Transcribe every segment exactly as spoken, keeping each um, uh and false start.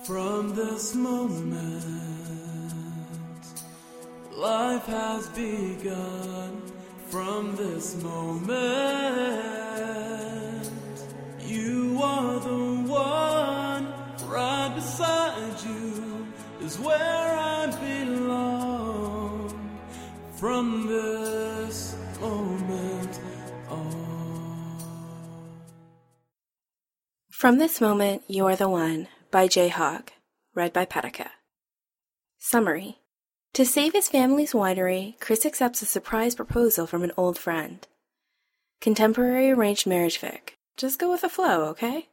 From this moment, life has begun. From this moment, you are the one. Right beside you is where I belong. From this moment on. From This Moment, You Are the One, by Jay Hogg, read by Petica. Summary. To save his family's winery, Chris accepts a surprise proposal from an old friend. Contemporary arranged marriage fic. Just go with the flow, okay?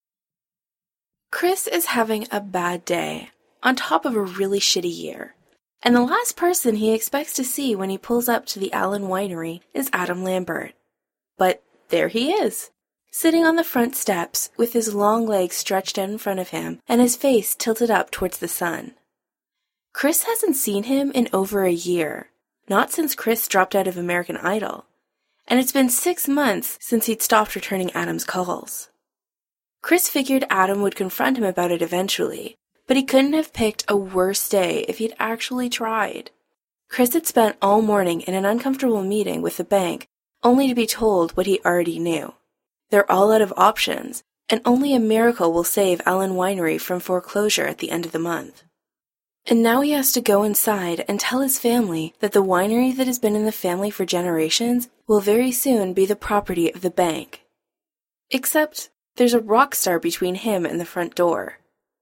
Chris is having a bad day, on top of a really shitty year. And the last person he expects to see when he pulls up to the Allen Winery is Adam Lambert. But there he is, sitting on the front steps with his long legs stretched out in front of him and his face tilted up towards the sun. Chris hasn't seen him in over a year, not since Chris dropped out of American Idol, and it's been six months since he'd stopped returning Adam's calls. Chris figured Adam would confront him about it eventually, but he couldn't have picked a worse day if he'd actually tried. Chris had spent all morning in an uncomfortable meeting with the bank, only to be told what he already knew. They're all out of options, and only a miracle will save Allen Winery from foreclosure at the end of the month. And now he has to go inside and tell his family that the winery that has been in the family for generations will very soon be the property of the bank. Except there's a rock star between him and the front door.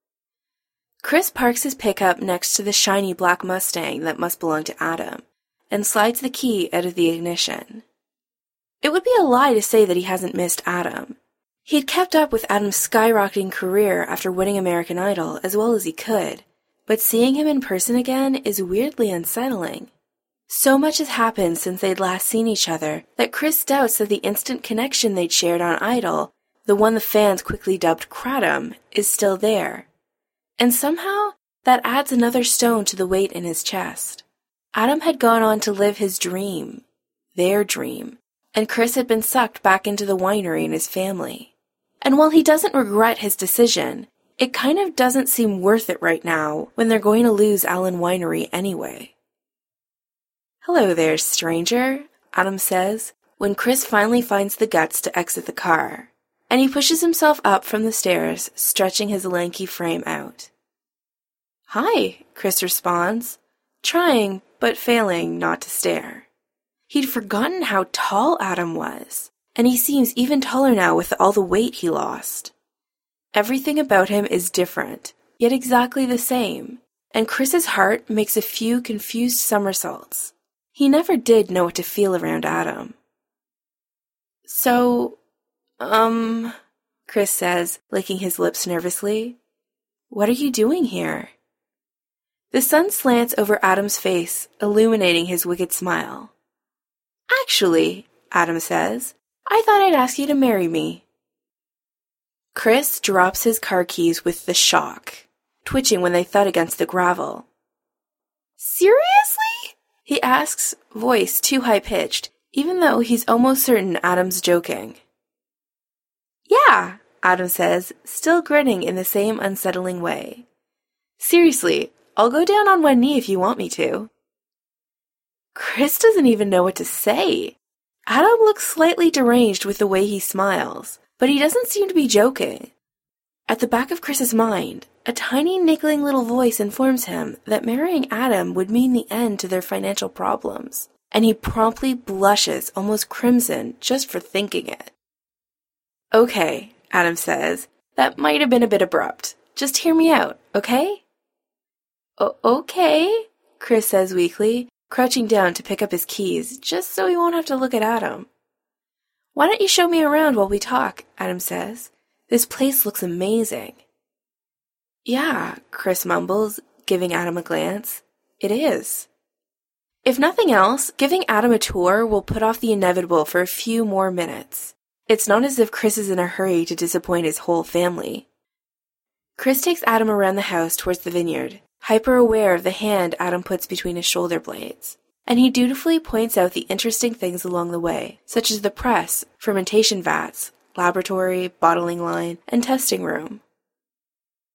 Chris parks his pickup next to the shiny black Mustang that must belong to Adam, and slides the key out of the ignition. It would be a lie to say that he hasn't missed Adam. He'd kept up with Adam's skyrocketing career after winning American Idol as well as he could, but seeing him in person again is weirdly unsettling. So much has happened since they'd last seen each other that Chris doubts that the instant connection they'd shared on Idol, the one the fans quickly dubbed Kratom, is still there. And somehow, that adds another stone to the weight in his chest. Adam had gone on to live his dream, their dream, and Chris had been sucked back into the winery and his family. And while he doesn't regret his decision, it kind of doesn't seem worth it right now when they're going to lose Allen Winery anyway. "Hello there, stranger," Adam says, when Chris finally finds the guts to exit the car, and he pushes himself up from the stairs, stretching his lanky frame out. "Hi," Chris responds, trying but failing not to stare. He'd forgotten how tall Adam was, and he seems even taller now with all the weight he lost. Everything about him is different, yet exactly the same, and Chris's heart makes a few confused somersaults. He never did know what to feel around Adam. So, um, Chris says, licking his lips nervously. "What are you doing here?" The sun slants over Adam's face, illuminating his wicked smile. "Actually," Adam says, "I thought I'd ask you to marry me." Chris drops his car keys with the shock, twitching when they thud against the gravel. "Seriously?" he asks, voice too high-pitched, even though he's almost certain Adam's joking. "Yeah," Adam says, still grinning in the same unsettling way. "Seriously, I'll go down on one knee if you want me to." Chris doesn't even know what to say. Adam looks slightly deranged with the way he smiles, but he doesn't seem to be joking. At the back of Chris's mind, a tiny niggling little voice informs him that marrying Adam would mean the end to their financial problems, and he promptly blushes almost crimson just for thinking it. "Okay," Adam says, "that might have been a bit abrupt. Just hear me out, okay?" O- okay, Chris says weakly, crouching down to pick up his keys just so he won't have to look at Adam. "Why don't you show me around while we talk?" Adam says. "This place looks amazing." "Yeah," Chris mumbles, giving Adam a glance. "It is." If nothing else, giving Adam a tour will put off the inevitable for a few more minutes. It's not as if Chris is in a hurry to disappoint his whole family. Chris takes Adam around the house towards the vineyard, hyper aware of the hand Adam puts between his shoulder blades, and he dutifully points out the interesting things along the way, such as the press, fermentation vats, laboratory, bottling line, and testing room.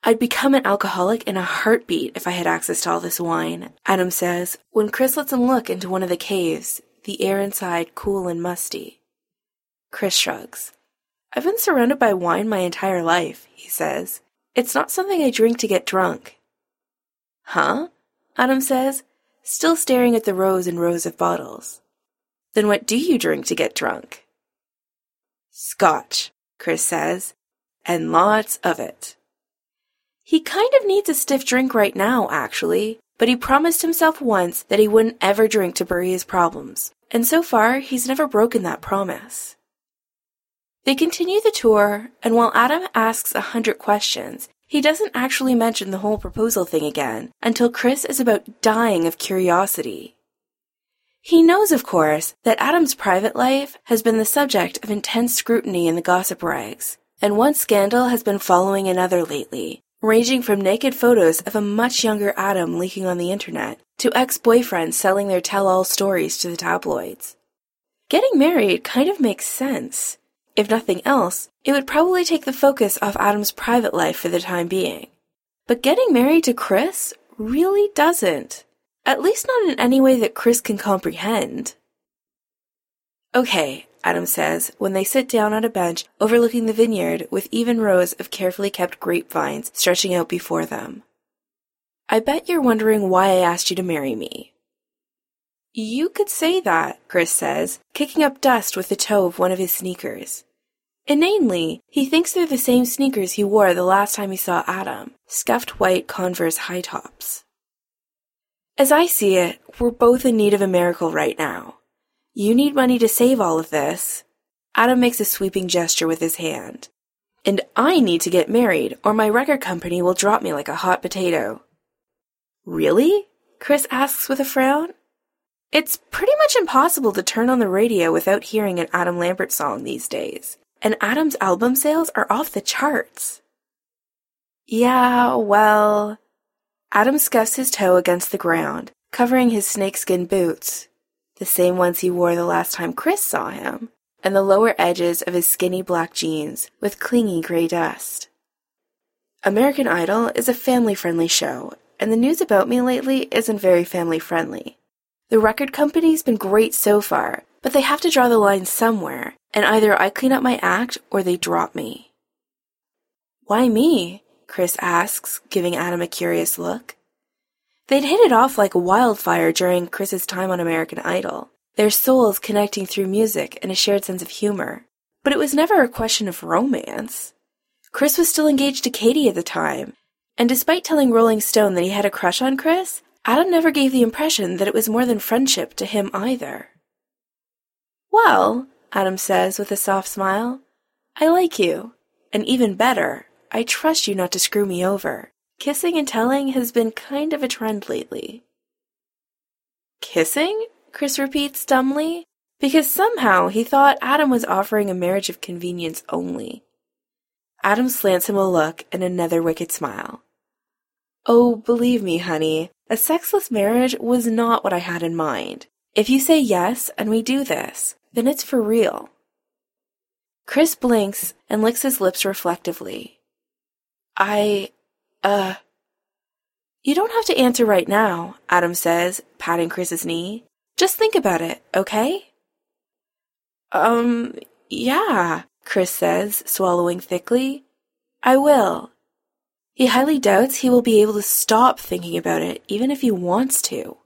I'd become an alcoholic in a heartbeat if I had access to all this wine, Adam says, when Chris lets him look into one of the caves, the air inside cool and musty. Chris shrugs. I've been surrounded by wine my entire life, he says. It's not something I drink to get drunk. Huh? Adam says, still staring at the rows and rows of bottles. Then what do you drink to get drunk? Scotch, Chris says, and lots of it. He kind of needs a stiff drink right now, actually, but he promised himself once that he wouldn't ever drink to bury his problems, and so far he's never broken that promise. They continue the tour, and while Adam asks a hundred questions, he doesn't actually mention the whole proposal thing again until Chris is about dying of curiosity. He knows, of course, that Adam's private life has been the subject of intense scrutiny in the gossip rags, and one scandal has been following another lately, ranging from naked photos of a much younger Adam leaking on the internet to ex-boyfriends selling their tell-all stories to the tabloids. Getting married kind of makes sense. If nothing else, it would probably take the focus off Adam's private life for the time being. But getting married to Chris really doesn't. At least not in any way that Chris can comprehend. Okay, Adam says, when they sit down on a bench overlooking the vineyard with even rows of carefully kept grapevines stretching out before them. I bet you're wondering why I asked you to marry me. You could say that, Chris says, kicking up dust with the toe of one of his sneakers. Inanely, he thinks they're the same sneakers he wore the last time he saw Adam, scuffed white Converse high tops. As I see it, we're both in need of a miracle right now. You need money to save all of this. Adam makes a sweeping gesture with his hand. And I need to get married, or my record company will drop me like a hot potato. Really? Chris asks with a frown. It's pretty much impossible to turn on the radio without hearing an Adam Lambert song these days, and Adam's album sales are off the charts. Yeah, well... Adam scuffs his toe against the ground, covering his snakeskin boots, the same ones he wore the last time Chris saw him, and the lower edges of his skinny black jeans with clingy gray dust. American Idol is a family-friendly show, and the news about me lately isn't very family-friendly. The record company's been great so far, but they have to draw the line somewhere, and either I clean up my act or they drop me. Why me? Chris asks, giving Adam a curious look. They'd hit it off like wildfire during Chris's time on American Idol, their souls connecting through music and a shared sense of humor. But it was never a question of romance. Chris was still engaged to Katie at the time, and despite telling Rolling Stone that he had a crush on Chris, Adam never gave the impression that it was more than friendship to him either. Well, Adam says with a soft smile, I like you, and even better, I trust you not to screw me over. Kissing and telling has been kind of a trend lately. Kissing? Chris repeats dumbly, because somehow he thought Adam was offering a marriage of convenience only. Adam slants him a look and another wicked smile. Oh, believe me, honey, a sexless marriage was not what I had in mind. If you say yes and we do this, then it's for real. Chris blinks and licks his lips reflectively. I, uh... You don't have to answer right now, Adam says, patting Chris's knee. Just think about it, okay? Um, yeah, Chris says, swallowing thickly. I will. He highly doubts he will be able to stop thinking about it, even if he wants to.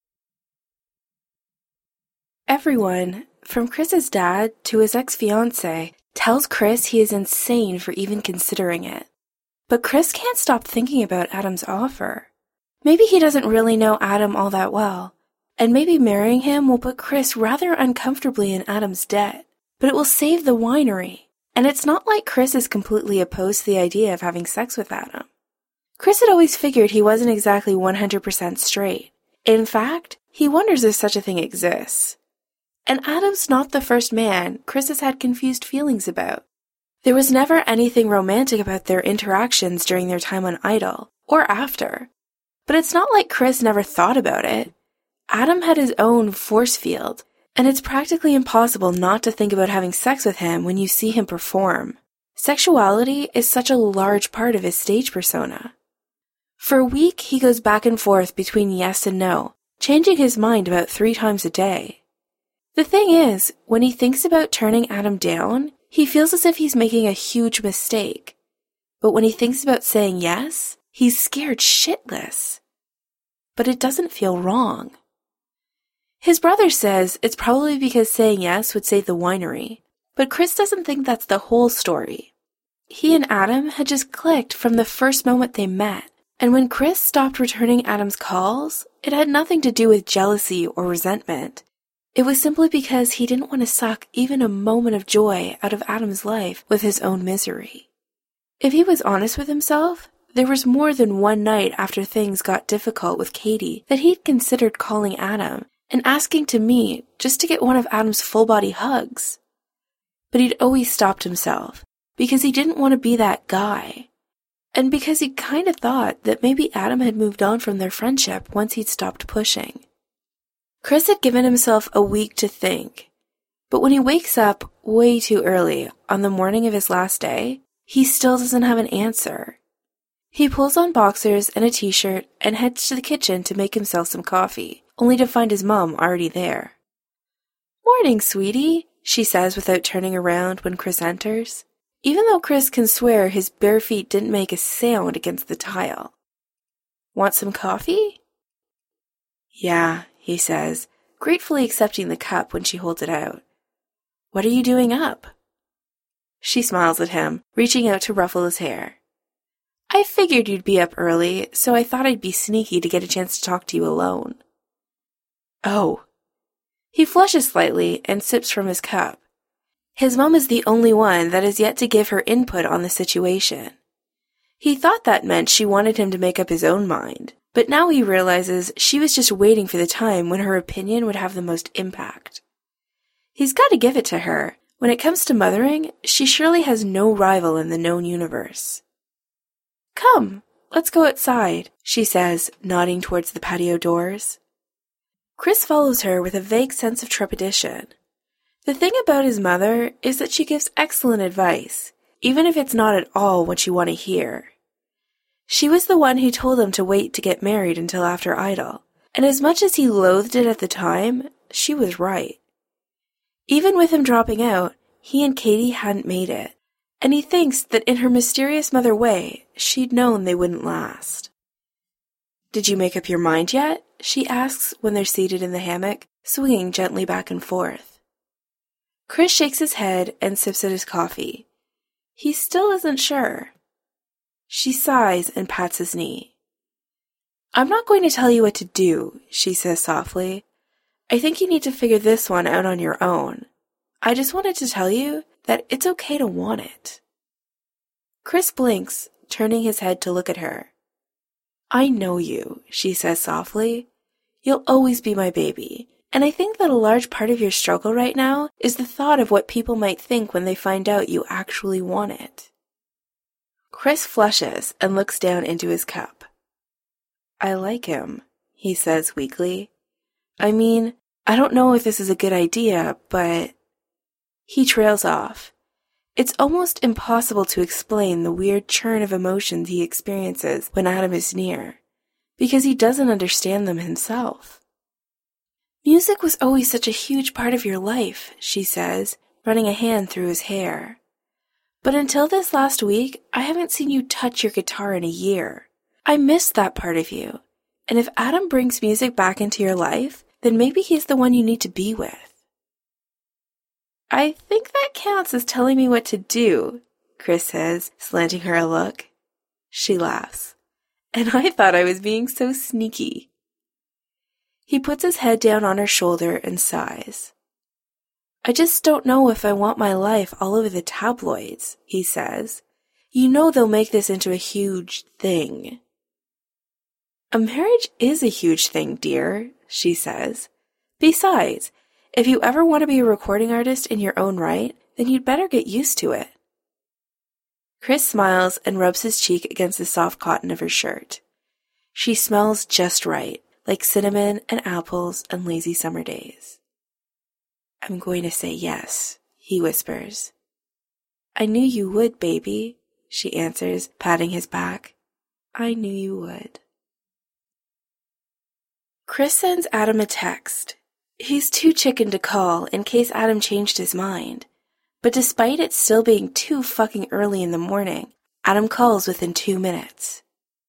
Everyone, from Chris's dad to his ex-fiancée, tells Chris he is insane for even considering it. But Chris can't stop thinking about Adam's offer. Maybe he doesn't really know Adam all that well, and maybe marrying him will put Chris rather uncomfortably in Adam's debt, but it will save the winery. And it's not like Chris is completely opposed to the idea of having sex with Adam. Chris had always figured he wasn't exactly one hundred percent straight. In fact, he wonders if such a thing exists. And Adam's not the first man Chris has had confused feelings about. There was never anything romantic about their interactions during their time on Idol, or after. But it's not like Chris never thought about it. Adam had his own force field, and it's practically impossible not to think about having sex with him when you see him perform. Sexuality is such a large part of his stage persona. For a week, he goes back and forth between yes and no, changing his mind about three times a day. The thing is, when he thinks about turning Adam down, he feels as if he's making a huge mistake. But when he thinks about saying yes, he's scared shitless. But it doesn't feel wrong. His brother says it's probably because saying yes would save the winery, but Chris doesn't think that's the whole story. He and Adam had just clicked from the first moment they met, and when Chris stopped returning Adam's calls, it had nothing to do with jealousy or resentment. It was simply because he didn't want to suck even a moment of joy out of Adam's life with his own misery. If he was honest with himself, there was more than one night after things got difficult with Katie that he'd considered calling Adam and asking to meet just to get one of Adam's full-body hugs. But he'd always stopped himself because he didn't want to be that guy, and because he kind of thought that maybe Adam had moved on from their friendship once he'd stopped pushing. Chris had given himself a week to think, but when he wakes up way too early on the morning of his last day, he still doesn't have an answer. He pulls on boxers and a t-shirt and heads to the kitchen to make himself some coffee, only to find his mom already there. "Morning, sweetie," she says without turning around when Chris enters, even though Chris can swear his bare feet didn't make a sound against the tile. "Want some coffee?" "Yeah," he says, gratefully accepting the cup when she holds it out. "What are you doing up?" She smiles at him, reaching out to ruffle his hair. "I figured you'd be up early, so I thought I'd be sneaky to get a chance to talk to you alone." "Oh." He flushes slightly and sips from his cup. His mom is the only one that has yet to give her input on the situation. He thought that meant she wanted him to make up his own mind, but now he realizes she was just waiting for the time when her opinion would have the most impact. He's got to give it to her. When it comes to mothering, she surely has no rival in the known universe. "Come, let's go outside," she says, nodding towards the patio doors. Chris follows her with a vague sense of trepidation. The thing about his mother is that she gives excellent advice, even if it's not at all what you want to hear. She was the one who told him to wait to get married until after Idol, and as much as he loathed it at the time, she was right. Even with him dropping out, he and Katie hadn't made it, and he thinks that in her mysterious mother way, she'd known they wouldn't last. "Did you make up your mind yet?" she asks when they're seated in the hammock, swinging gently back and forth. Chris shakes his head and sips at his coffee. He still isn't sure. She sighs and pats his knee. "I'm not going to tell you what to do," she says softly. "I think you need to figure this one out on your own. I just wanted to tell you that it's okay to want it." Chris blinks, turning his head to look at her. "I know you," she says softly. "You'll always be my baby, and I think that a large part of your struggle right now is the thought of what people might think when they find out you actually want it." Chris flushes and looks down into his cup. "I like him," he says weakly. "I mean, I don't know if this is a good idea, but..." He trails off. It's almost impossible to explain the weird churn of emotions he experiences when Adam is near, because he doesn't understand them himself. "Music was always such a huge part of your life," she says, running a hand through his hair. "But until this last week, I haven't seen you touch your guitar in a year. I missed that part of you, and if Adam brings music back into your life, then maybe he's the one you need to be with." "I think that counts as telling me what to do," Chris says, slanting her a look. She laughs. "And I thought I was being so sneaky." He puts his head down on her shoulder and sighs. "I just don't know if I want my life all over the tabloids," he says. "You know they'll make this into a huge thing." "A marriage is a huge thing, dear," she says. "Besides, if you ever want to be a recording artist in your own right, then you'd better get used to it." Chris smiles and rubs his cheek against the soft cotton of her shirt. She smells just right, like cinnamon and apples and lazy summer days. "I'm going to say yes," he whispers. I knew you would, baby, she answers, patting his back. I knew you would. Chris sends Adam a text. He's too chicken to call in case Adam changed his mind. But despite it still being too fucking early in the morning, Adam calls within two minutes.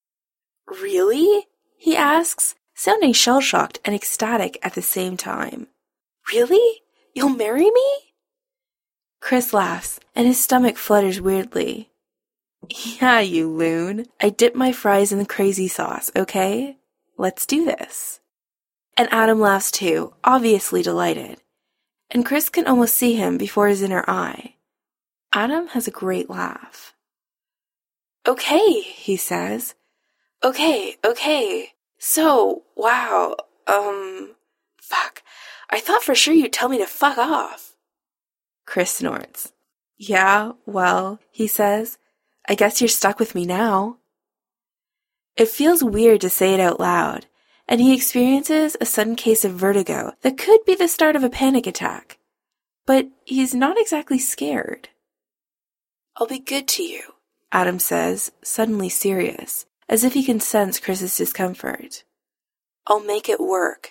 Really? He asks, sounding shell-shocked and ecstatic at the same time. Really? You'll marry me? Chris laughs, and his stomach flutters weirdly. Yeah, you loon. I dip my fries in the crazy sauce, okay? Let's do this. And Adam laughs too, obviously delighted. And Chris can almost see him before his inner eye. Adam has a great laugh. Okay, he says. Okay, okay. So, wow, um, fuck. I thought for sure you'd tell me to fuck off. Chris snorts. Yeah, well, he says, I guess you're stuck with me now. It feels weird to say it out loud, and he experiences a sudden case of vertigo that could be the start of a panic attack. But he's not exactly scared. I'll be good to you, Adam says, suddenly serious, as if he can sense Chris's discomfort. I'll make it work.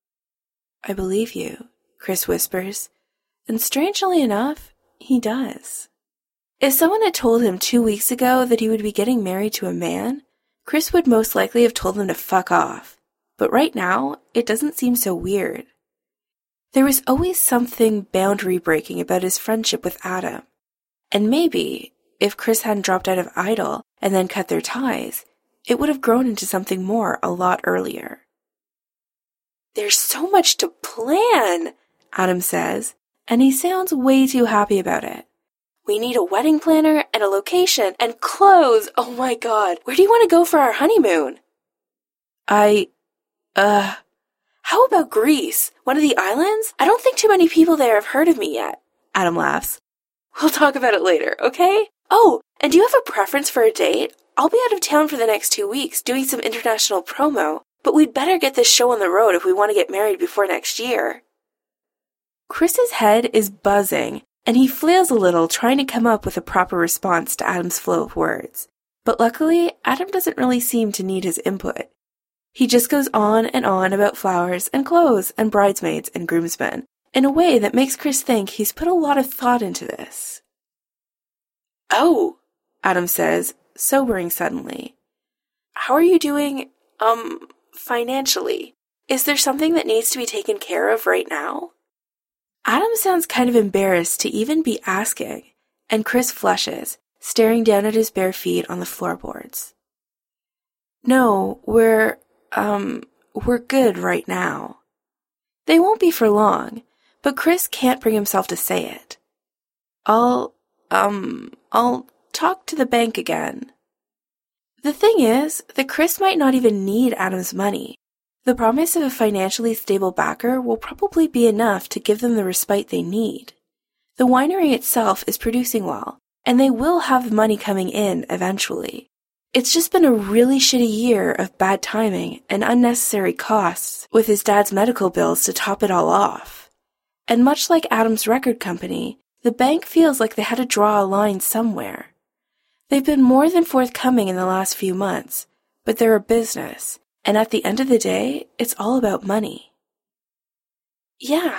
I believe you, Chris whispers, and strangely enough, he does. If someone had told him two weeks ago that he would be getting married to a man, Chris would most likely have told him to fuck off. But right now, it doesn't seem so weird. There was always something boundary-breaking about his friendship with Adam. And maybe, if Chris hadn't dropped out of Idol and then cut their ties, it would have grown into something more a lot earlier. There's so much to plan, Adam says, and he sounds way too happy about it. We need a wedding planner and a location and clothes. Oh my god, where do you want to go for our honeymoon? I, uh, how about Greece? One of the islands? I don't think too many people there have heard of me yet. Adam laughs. We'll talk about it later, okay? Oh, and do you have a preference for a date? I'll be out of town for the next two weeks doing some international promo, but we'd better get this show on the road if we want to get married before next year. Chris's head is buzzing, and he flails a little trying to come up with a proper response to Adam's flow of words. But luckily, Adam doesn't really seem to need his input. He just goes on and on about flowers and clothes and bridesmaids and groomsmen in a way that makes Chris think he's put a lot of thought into this. Oh, Adam says, sobering suddenly. How are you doing, um, financially? Is there something that needs to be taken care of right now? Adam sounds kind of embarrassed to even be asking, and Chris flushes, staring down at his bare feet on the floorboards. No, we're, um, we're good right now. They won't be for long, but Chris can't bring himself to say it. I'll, um, I'll talk to the bank again. The thing is that Chris might not even need Adam's money. The promise of a financially stable backer will probably be enough to give them the respite they need. The winery itself is producing well, and they will have money coming in eventually. It's just been a really shitty year of bad timing and unnecessary costs with his dad's medical bills to top it all off. And much like Adam's record company, the bank feels like they had to draw a line somewhere. They've been more than forthcoming in the last few months, but they're a business, and at the end of the day, it's all about money. Yeah,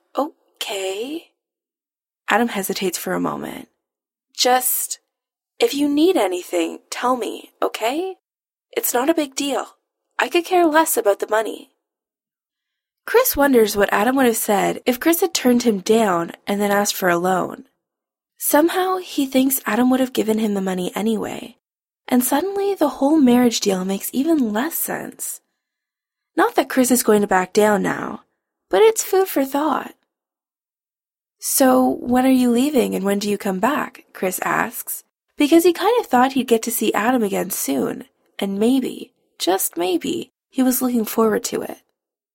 okay. Adam hesitates for a moment. Just, if you need anything, tell me, okay? It's not a big deal. I could care less about the money. Chris wonders what Adam would have said if Chris had turned him down and then asked for a loan. Somehow, he thinks Adam would have given him the money anyway, and suddenly the whole marriage deal makes even less sense. Not that Chris is going to back down now, but it's food for thought. So, when are you leaving and when do you come back? Chris asks, because he kind of thought he'd get to see Adam again soon, and maybe, just maybe, he was looking forward to it.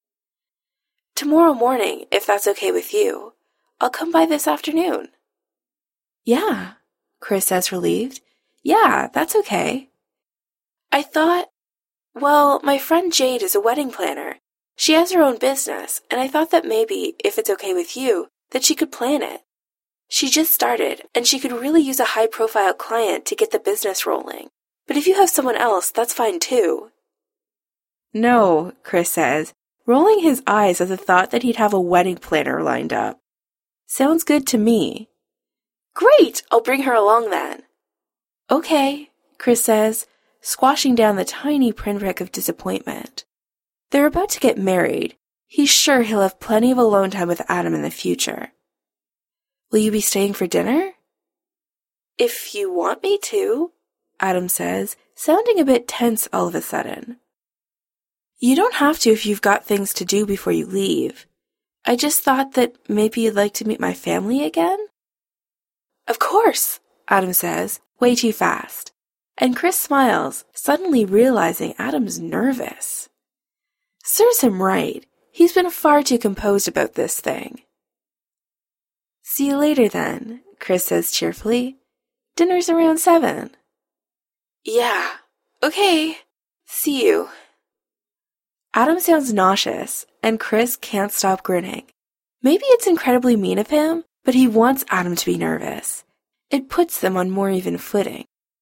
Tomorrow morning, if that's okay with you. I'll come by this afternoon. Yeah, Chris says, relieved. Yeah, that's okay. I thought, well, my friend Jade is a wedding planner. She has her own business, and I thought that maybe, if it's okay with you, that she could plan it. She just started, and she could really use a high-profile client to get the business rolling. But if you have someone else, that's fine too. No, Chris says, rolling his eyes at the thought that he'd have a wedding planner lined up. Sounds good to me. Great! I'll bring her along then. Okay, Chris says, squashing down the tiny pinprick of disappointment. They're about to get married. He's sure he'll have plenty of alone time with Adam in the future. Will you be staying for dinner? If you want me to, Adam says, sounding a bit tense all of a sudden. You don't have to if you've got things to do before you leave. I just thought that maybe you'd like to meet my family again? Of course, Adam says, way too fast. And Chris smiles, suddenly realizing Adam's nervous. Serves him right. He's been far too composed about this thing. See you later then, Chris says cheerfully. Dinner's around seven. Yeah, okay. See you. Adam sounds nauseous, and Chris can't stop grinning. Maybe it's incredibly mean of him, but he wants Adam to be nervous. It puts them on more even footing.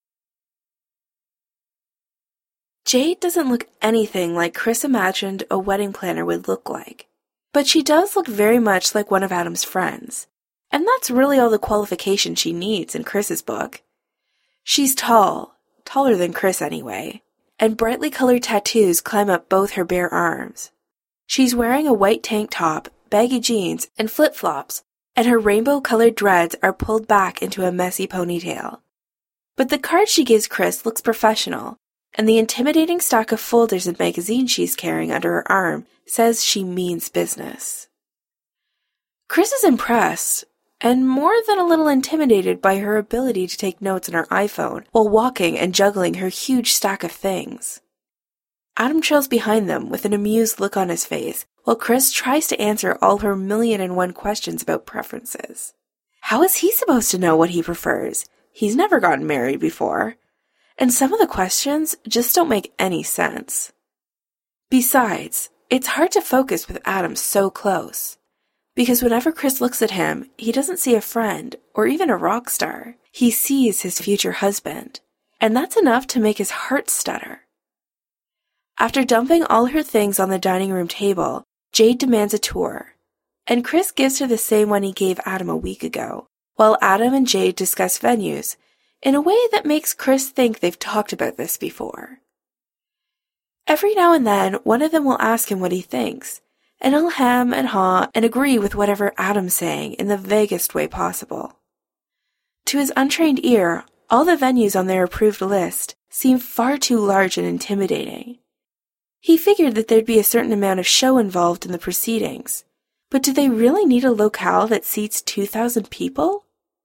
Jade doesn't look anything like Chris imagined a wedding planner would look like, but she does look very much like one of Adam's friends. And that's really all the qualification she needs in Chris's book. She's tall, taller than Chris anyway, and brightly colored tattoos climb up both her bare arms. She's wearing a white tank top, baggy jeans, and flip-flops, and her rainbow-colored dreads are pulled back into a messy ponytail. But the card she gives Chris looks professional, and the intimidating stack of folders and magazines she's carrying under her arm says she means business. Chris is impressed, and more than a little intimidated by her ability to take notes on her iPhone while walking and juggling her huge stack of things. Adam trails behind them with an amused look on his face, while Chris tries to answer all her million and one questions about preferences. How is he supposed to know what he prefers? He's never gotten married before. And some of the questions just don't make any sense. Besides, it's hard to focus with Adam so close. Because whenever Chris looks at him, he doesn't see a friend or even a rock star. He sees his future husband, and that's enough to make his heart stutter. After dumping all her things on the dining room table, Jade demands a tour, and Chris gives her the same one he gave Adam a week ago, while Adam and Jade discuss venues in a way that makes Chris think they've talked about this before. Every now and then, one of them will ask him what he thinks, and he'll hem and haw and agree with whatever Adam's saying in the vaguest way possible. To his untrained ear, all the venues on their approved list seem far too large and intimidating. He figured that there'd be a certain amount of show involved in the proceedings, but do they really need a locale that seats two thousand people?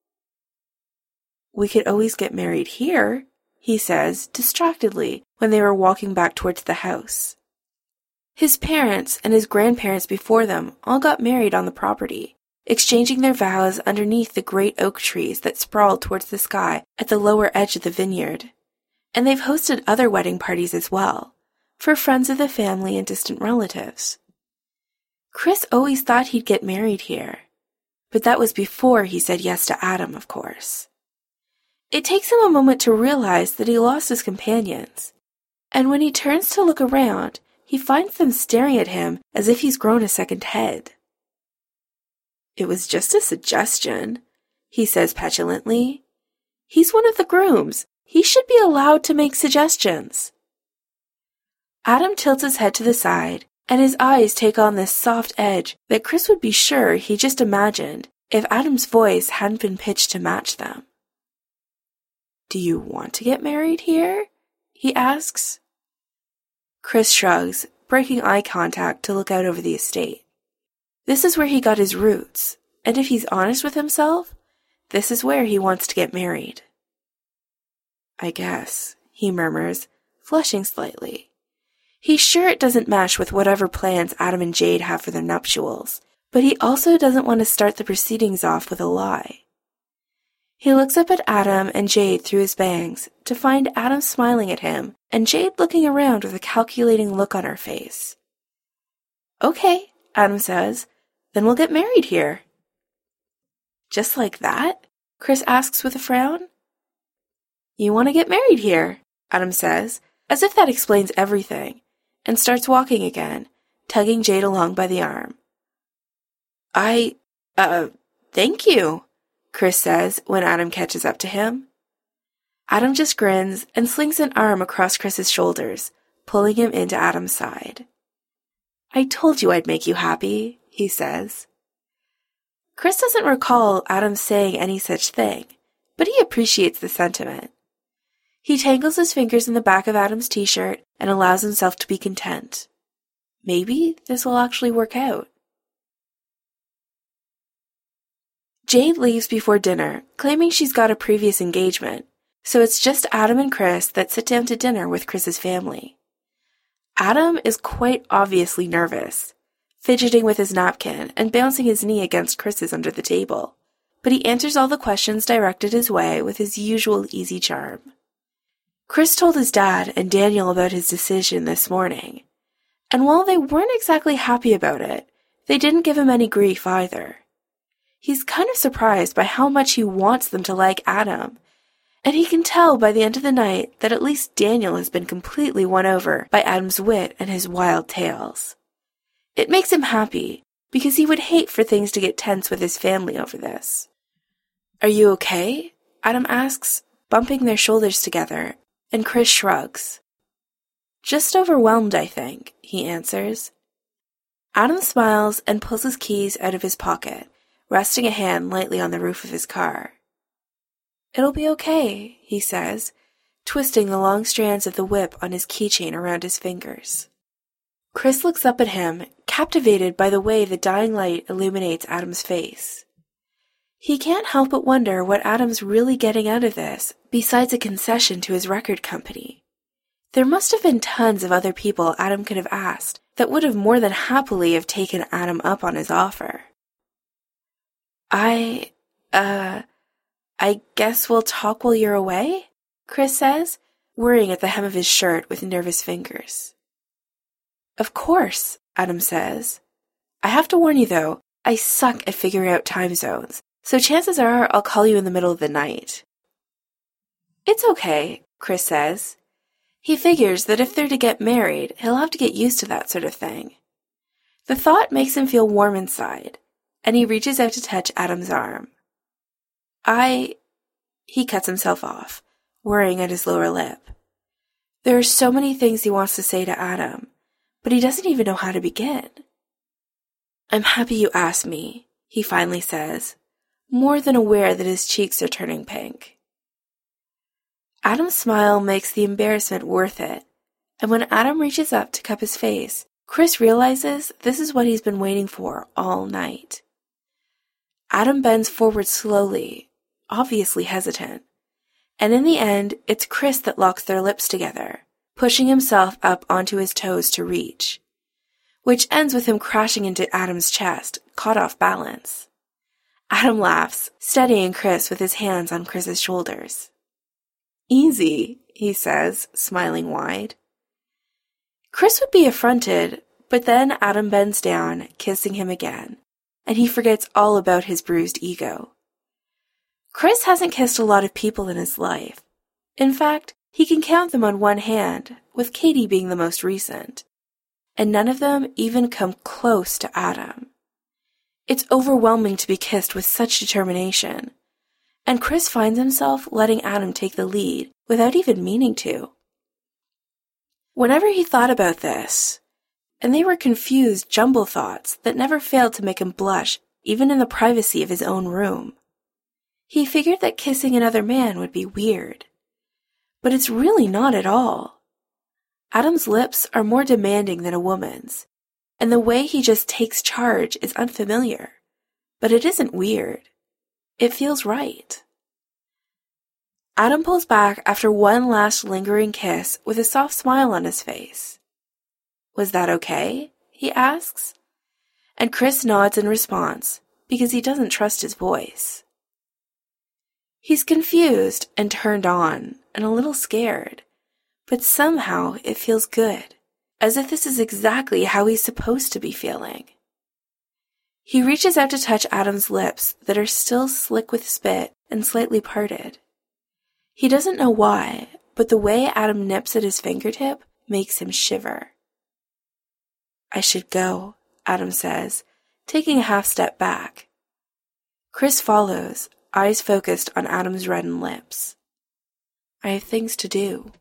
We could always get married here, he says distractedly when they were walking back towards the house. His parents and his grandparents before them all got married on the property, exchanging their vows underneath the great oak trees that sprawled towards the sky at the lower edge of the vineyard. And they've hosted other wedding parties as well, for friends of the family and distant relatives. Chris always thought he'd get married here, but that was before he said yes to Adam, of course. It takes him a moment to realize that he lost his companions, and when he turns to look around, he finds them staring at him as if he's grown a second head. It was just a suggestion, he says petulantly. He's one of the grooms. He should be allowed to make suggestions. Adam tilts his head to the side, and his eyes take on this soft edge that Chris would be sure he just imagined if Adam's voice hadn't been pitched to match them. Do you want to get married here? He asks. Chris shrugs, breaking eye contact to look out over the estate. This is where he got his roots, and if he's honest with himself, this is where he wants to get married. I guess, he murmurs, flushing slightly. He's sure it doesn't mesh with whatever plans Adam and Jade have for their nuptials, but he also doesn't want to start the proceedings off with a lie. He looks up at Adam and Jade through his bangs to find Adam smiling at him and Jade looking around with a calculating look on her face. Okay, Adam says, then we'll get married here. Just like that? Chris asks with a frown. You want to get married here, Adam says, as if that explains everything, and starts walking again, tugging Jade along by the arm. I, uh, thank you, Chris says when Adam catches up to him. Adam just grins and slings an arm across Chris's shoulders, pulling him into Adam's side. I told you I'd make you happy, he says. Chris doesn't recall Adam saying any such thing, but he appreciates the sentiment. He tangles his fingers in the back of Adam's t-shirt and allows himself to be content. Maybe this will actually work out. Jade leaves before dinner, claiming she's got a previous engagement, so it's just Adam and Chris that sit down to dinner with Chris's family. Adam is quite obviously nervous, fidgeting with his napkin and bouncing his knee against Chris's under the table, but he answers all the questions directed his way with his usual easy charm. Chris told his dad and Daniel about his decision this morning, and while they weren't exactly happy about it, they didn't give him any grief either. He's kind of surprised by how much he wants them to like Adam, and he can tell by the end of the night that at least Daniel has been completely won over by Adam's wit and his wild tales. It makes him happy, because he would hate for things to get tense with his family over this. Are you okay? Adam asks, bumping their shoulders together, and Chris shrugs. Just overwhelmed, I think, he answers. Adam smiles and pulls his keys out of his pocket, resting a hand lightly on the roof of his car. It'll be okay, he says, twisting the long strands of the whip on his keychain around his fingers. Chris looks up at him, captivated by the way the dying light illuminates Adam's face. He can't help but wonder what Adam's really getting out of this, besides a concession to his record company. There must have been tons of other people Adam could have asked that would have more than happily have taken Adam up on his offer. I, uh, I guess we'll talk while you're away? Chris says, worrying at the hem of his shirt with nervous fingers. Of course, Adam says. I have to warn you though, I suck at figuring out time zones, so chances are I'll call you in the middle of the night. It's okay, Chris says. He figures that if they're to get married, he'll have to get used to that sort of thing. The thought makes him feel warm inside, and he reaches out to touch Adam's arm. I... He cuts himself off, worrying at his lower lip. There are so many things he wants to say to Adam, but he doesn't even know how to begin. I'm happy you asked me, he finally says, more than aware that his cheeks are turning pink. Adam's smile makes the embarrassment worth it, and when Adam reaches up to cup his face, Chris realizes this is what he's been waiting for all night. Adam bends forward slowly, obviously hesitant, and in the end, it's Chris that locks their lips together, pushing himself up onto his toes to reach, which ends with him crashing into Adam's chest, caught off balance. Adam laughs, steadying Chris with his hands on Chris's shoulders. Easy, he says, smiling wide. Chris would be affronted, but then Adam bends down, kissing him again, and he forgets all about his bruised ego. Chris hasn't kissed a lot of people in his life. In fact, he can count them on one hand, with Katie being the most recent, and none of them even come close to Adam. It's overwhelming to be kissed with such determination, and Chris finds himself letting Adam take the lead without even meaning to. Whenever he thought about this, and they were confused, jumble thoughts that never failed to make him blush even in the privacy of his own room, he figured that kissing another man would be weird. But it's really not at all. Adam's lips are more demanding than a woman's, and the way he just takes charge is unfamiliar, but it isn't weird. It feels right. Adam pulls back after one last lingering kiss with a soft smile on his face. Was that okay? He asks. And Chris nods in response, because he doesn't trust his voice. He's confused and turned on, and a little scared, but somehow it feels good, as if this is exactly how he's supposed to be feeling. He reaches out to touch Adam's lips that are still slick with spit and slightly parted. He doesn't know why, but the way Adam nips at his fingertip makes him shiver. I should go, Adam says, taking a half step back. Chris follows, eyes focused on Adam's reddened lips. I have things to do.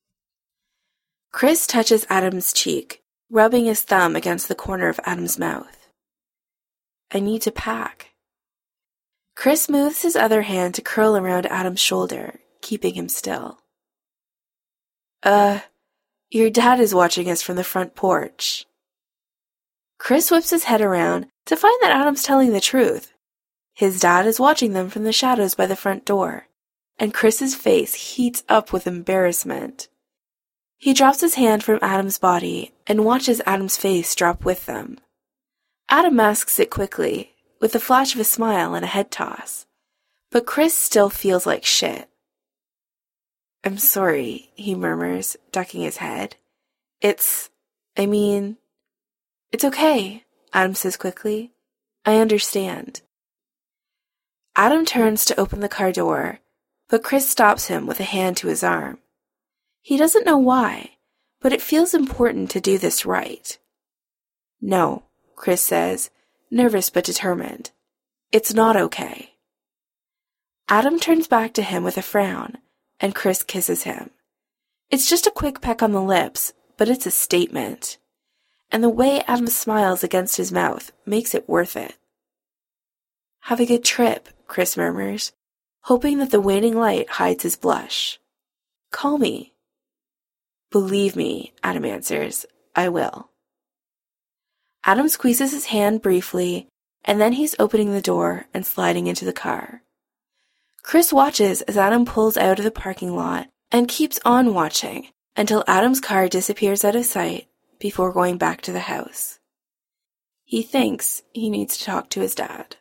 Chris touches Adam's cheek, rubbing his thumb against the corner of Adam's mouth. I need to pack. Chris moves his other hand to curl around Adam's shoulder, keeping him still. Uh, your dad is watching us from the front porch. Chris whips his head around to find that Adam's telling the truth. His dad is watching them from the shadows by the front door, and Chris's face heats up with embarrassment. He drops his hand from Adam's body and watches Adam's face drop with them. Adam masks it quickly, with a flash of a smile and a head toss, but Chris still feels like shit. I'm sorry, he murmurs, ducking his head. It's, I mean, it's okay, Adam says quickly. I understand. Adam turns to open the car door, but Chris stops him with a hand to his arm. He doesn't know why, but it feels important to do this right. No, Chris says, nervous but determined. It's not okay. Adam turns back to him with a frown, and Chris kisses him. It's just a quick peck on the lips, but it's a statement. And the way Adam smiles against his mouth makes it worth it. Have a good trip, Chris murmurs, hoping that the waning light hides his blush. Call me. Believe me, Adam answers, I will. Adam squeezes his hand briefly, and then he's opening the door and sliding into the car. Chris watches as Adam pulls out of the parking lot and keeps on watching until Adam's car disappears out of sight before going back to the house. He thinks he needs to talk to his dad.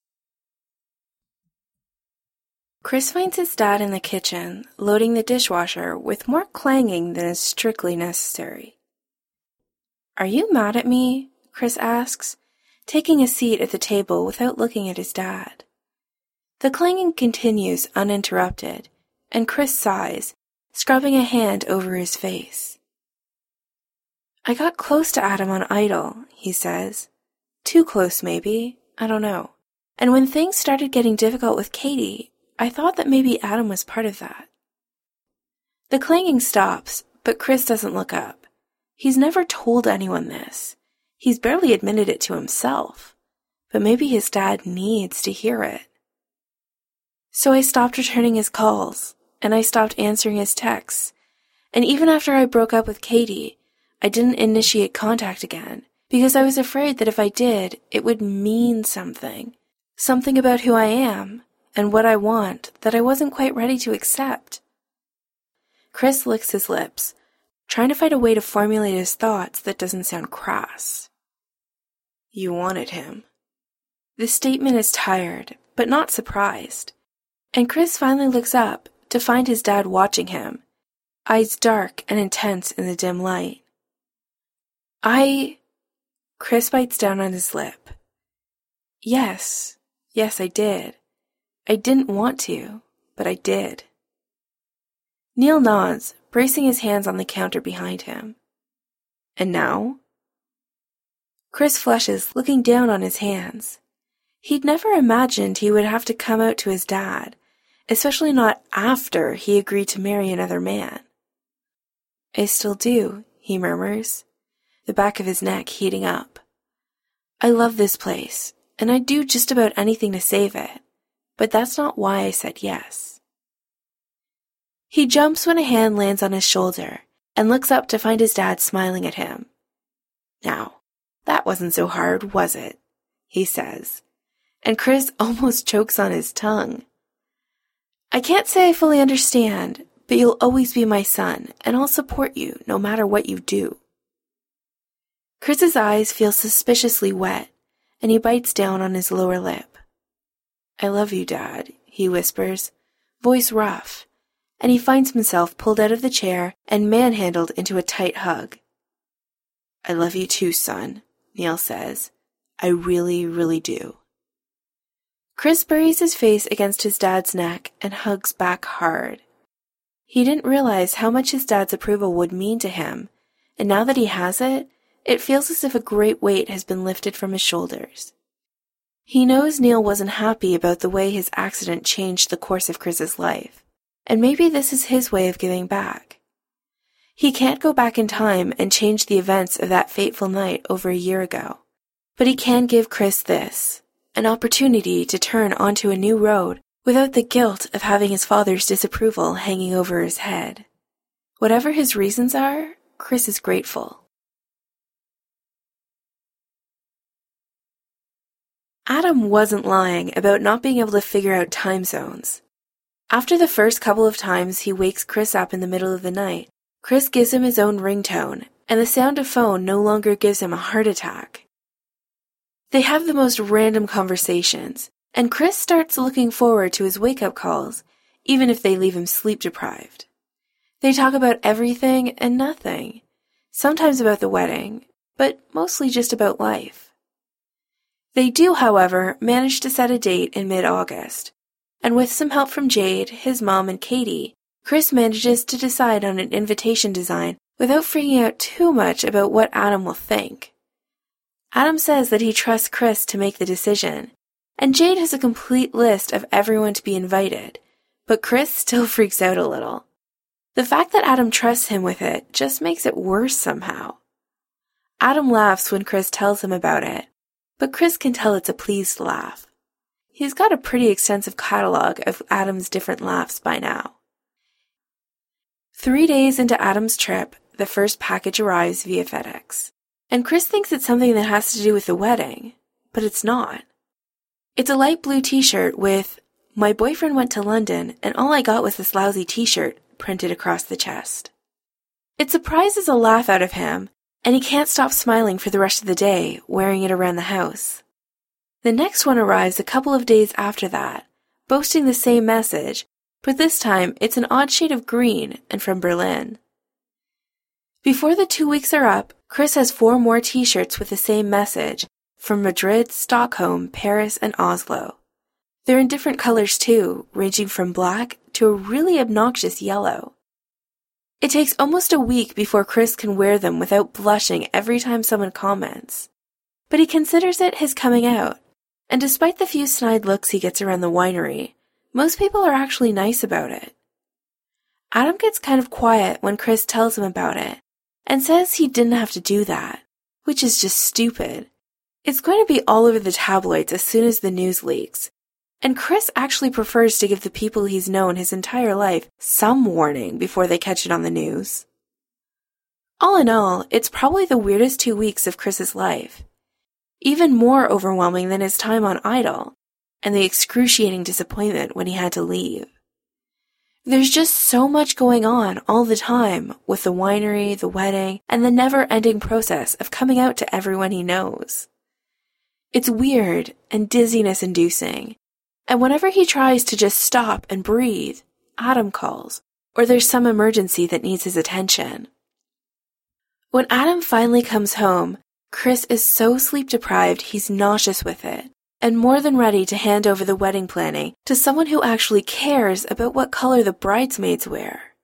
Chris finds his dad in the kitchen, loading the dishwasher with more clanging than is strictly necessary. Are you mad at me? Chris asks, taking a seat at the table without looking at his dad. The clanging continues uninterrupted, and Chris sighs, scrubbing a hand over his face. I got close to Adam on Idol, he says. Too close, maybe. I don't know. And when things started getting difficult with Katie, I thought that maybe Adam was part of that. The clanging stops, but Chris doesn't look up. He's never told anyone this. He's barely admitted it to himself. But maybe his dad needs to hear it. So I stopped returning his calls, and I stopped answering his texts. And even after I broke up with Katie, I didn't initiate contact again, because I was afraid that if I did, it would mean something. Something about who I am, and what I want that I wasn't quite ready to accept. Chris licks his lips, trying to find a way to formulate his thoughts that doesn't sound crass. You wanted him. The statement is tired, but not surprised, and Chris finally looks up to find his dad watching him, eyes dark and intense in the dim light. I... Chris bites down on his lip. Yes, yes I did. I didn't want to, but I did. Neil nods, bracing his hands on the counter behind him. And now? Chris flushes, looking down on his hands. He'd never imagined he would have to come out to his dad, especially not after he agreed to marry another man. I still do, he murmurs, the back of his neck heating up. I love this place, and I'd do just about anything to save it. But that's not why I said yes. He jumps when a hand lands on his shoulder and looks up to find his dad smiling at him. Now, that wasn't so hard, was it? He says, and Chris almost chokes on his tongue. I can't say I fully understand, but you'll always be my son, and I'll support you no matter what you do. Chris's eyes feel suspiciously wet, and he bites down on his lower lip. I love you, Dad, he whispers, voice rough, and he finds himself pulled out of the chair and manhandled into a tight hug. I love you too, son, Neil says, I really, really do. Chris buries his face against his dad's neck and hugs back hard. He didn't realize how much his dad's approval would mean to him, and now that he has it, it feels as if a great weight has been lifted from his shoulders. He knows Neil wasn't happy about the way his accident changed the course of Chris's life, and maybe this is his way of giving back. He can't go back in time and change the events of that fateful night over a year ago, but he can give Chris this, an opportunity to turn onto a new road without the guilt of having his father's disapproval hanging over his head. Whatever his reasons are, Chris is grateful. Adam wasn't lying about not being able to figure out time zones. After the first couple of times he wakes Chris up in the middle of the night, Chris gives him his own ringtone, and the sound of phone no longer gives him a heart attack. They have the most random conversations, and Chris starts looking forward to his wake-up calls, even if they leave him sleep-deprived. They talk about everything and nothing, sometimes about the wedding, but mostly just about life. They do, however, manage to set a date in mid-August, and with some help from Jade, his mom, and Katie, Chris manages to decide on an invitation design without freaking out too much about what Adam will think. Adam says that he trusts Chris to make the decision, and Jade has a complete list of everyone to be invited, but Chris still freaks out a little. The fact that Adam trusts him with it just makes it worse somehow. Adam laughs when Chris tells him about it, but Chris can tell it's a pleased laugh. He's got a pretty extensive catalog of Adam's different laughs by now. Three days into Adam's trip, the first package arrives via FedEx, and Chris thinks it's something that has to do with the wedding, but it's not. It's a light blue t-shirt with, "My boyfriend went to London and all I got was this lousy t-shirt," printed across the chest. It surprises a laugh out of him, and he can't stop smiling for the rest of the day, wearing it around the house. The next one arrives a couple of days after that, boasting the same message, but this time it's an odd shade of green and from Berlin. Before the two weeks are up, Chris has four more t-shirts with the same message from Madrid, Stockholm, Paris, and Oslo. They're in different colors too, ranging from black to a really obnoxious yellow. It takes almost a week before Chris can wear them without blushing every time someone comments. But he considers it his coming out, and despite the few snide looks he gets around the winery, most people are actually nice about it. Adam gets kind of quiet when Chris tells him about it, and says he didn't have to do that, which is just stupid. It's going to be all over the tabloids as soon as the news leaks, and Chris actually prefers to give the people he's known his entire life some warning before they catch it on the news. All in all, it's probably the weirdest two weeks of Chris's life. Even more overwhelming than his time on Idol, and the excruciating disappointment when he had to leave. There's just so much going on all the time with the winery, the wedding, and the never-ending process of coming out to everyone he knows. It's weird and dizziness-inducing, and whenever he tries to just stop and breathe, Adam calls, or there's some emergency that needs his attention. When Adam finally comes home, Chris is so sleep-deprived he's nauseous with it, and more than ready to hand over the wedding planning to someone who actually cares about what color the bridesmaids wear.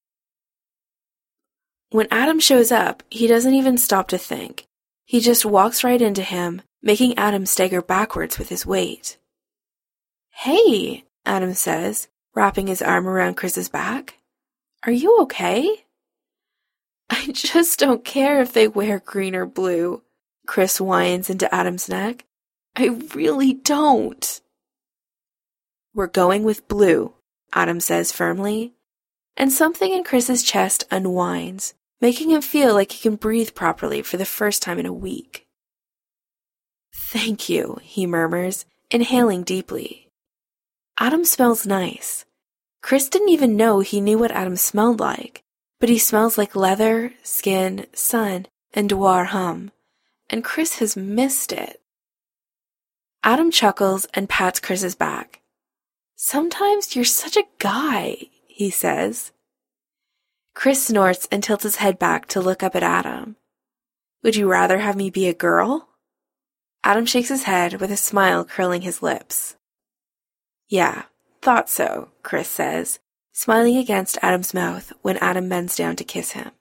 When Adam shows up, he doesn't even stop to think. He just walks right into him, making Adam stagger backwards with his weight. "Hey," Adam says, wrapping his arm around Chris's back. "Are you okay?" "I just don't care if they wear green or blue," Chris whines into Adam's neck. "I really don't." "We're going with blue," Adam says firmly, and something in Chris's chest unwinds, making him feel like he can breathe properly for the first time in a week. "Thank you," he murmurs, inhaling deeply. Adam smells nice. Chris didn't even know he knew what Adam smelled like, but he smells like leather, skin, sun, and Dwar Hum, and Chris has missed it. Adam chuckles and pats Chris's back. "Sometimes you're such a guy," he says. Chris snorts and tilts his head back to look up at Adam. "Would you rather have me be a girl?" Adam shakes his head with a smile curling his lips. Yeah, thought so, Chris says, smiling against Adam's mouth when Adam bends down to kiss him.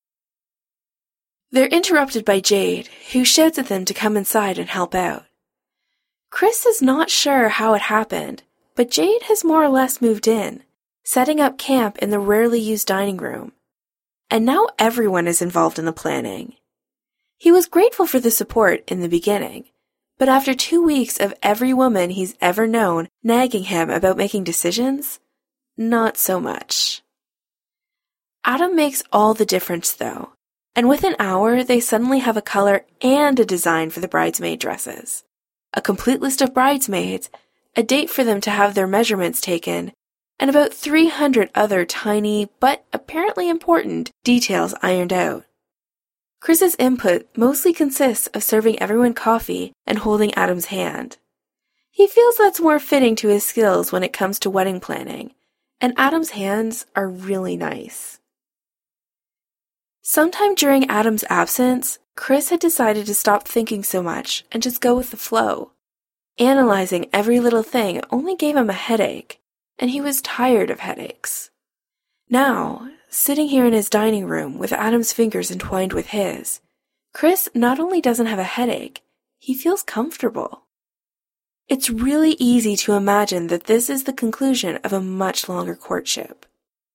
They're interrupted by Jade, who shouts at them to come inside and help out. Chris is not sure how it happened, but Jade has more or less moved in, setting up camp in the rarely used dining room. And now everyone is involved in the planning. He was grateful for the support in the beginning, but after two weeks of every woman he's ever known nagging him about making decisions, not so much. Adam makes all the difference, though, and within an hour they suddenly have a color and a design for the bridesmaid dresses, a complete list of bridesmaids, a date for them to have their measurements taken, and about three hundred other tiny, but apparently important, details ironed out. Chris's input mostly consists of serving everyone coffee and holding Adam's hand. He feels that's more fitting to his skills when it comes to wedding planning, and Adam's hands are really nice. Sometime during Adam's absence, Chris had decided to stop thinking so much and just go with the flow. Analyzing every little thing only gave him a headache, and he was tired of headaches. Now, sitting here in his dining room with Adam's fingers entwined with his, Chris not only doesn't have a headache, he feels comfortable. It's really easy to imagine that this is the conclusion of a much longer courtship.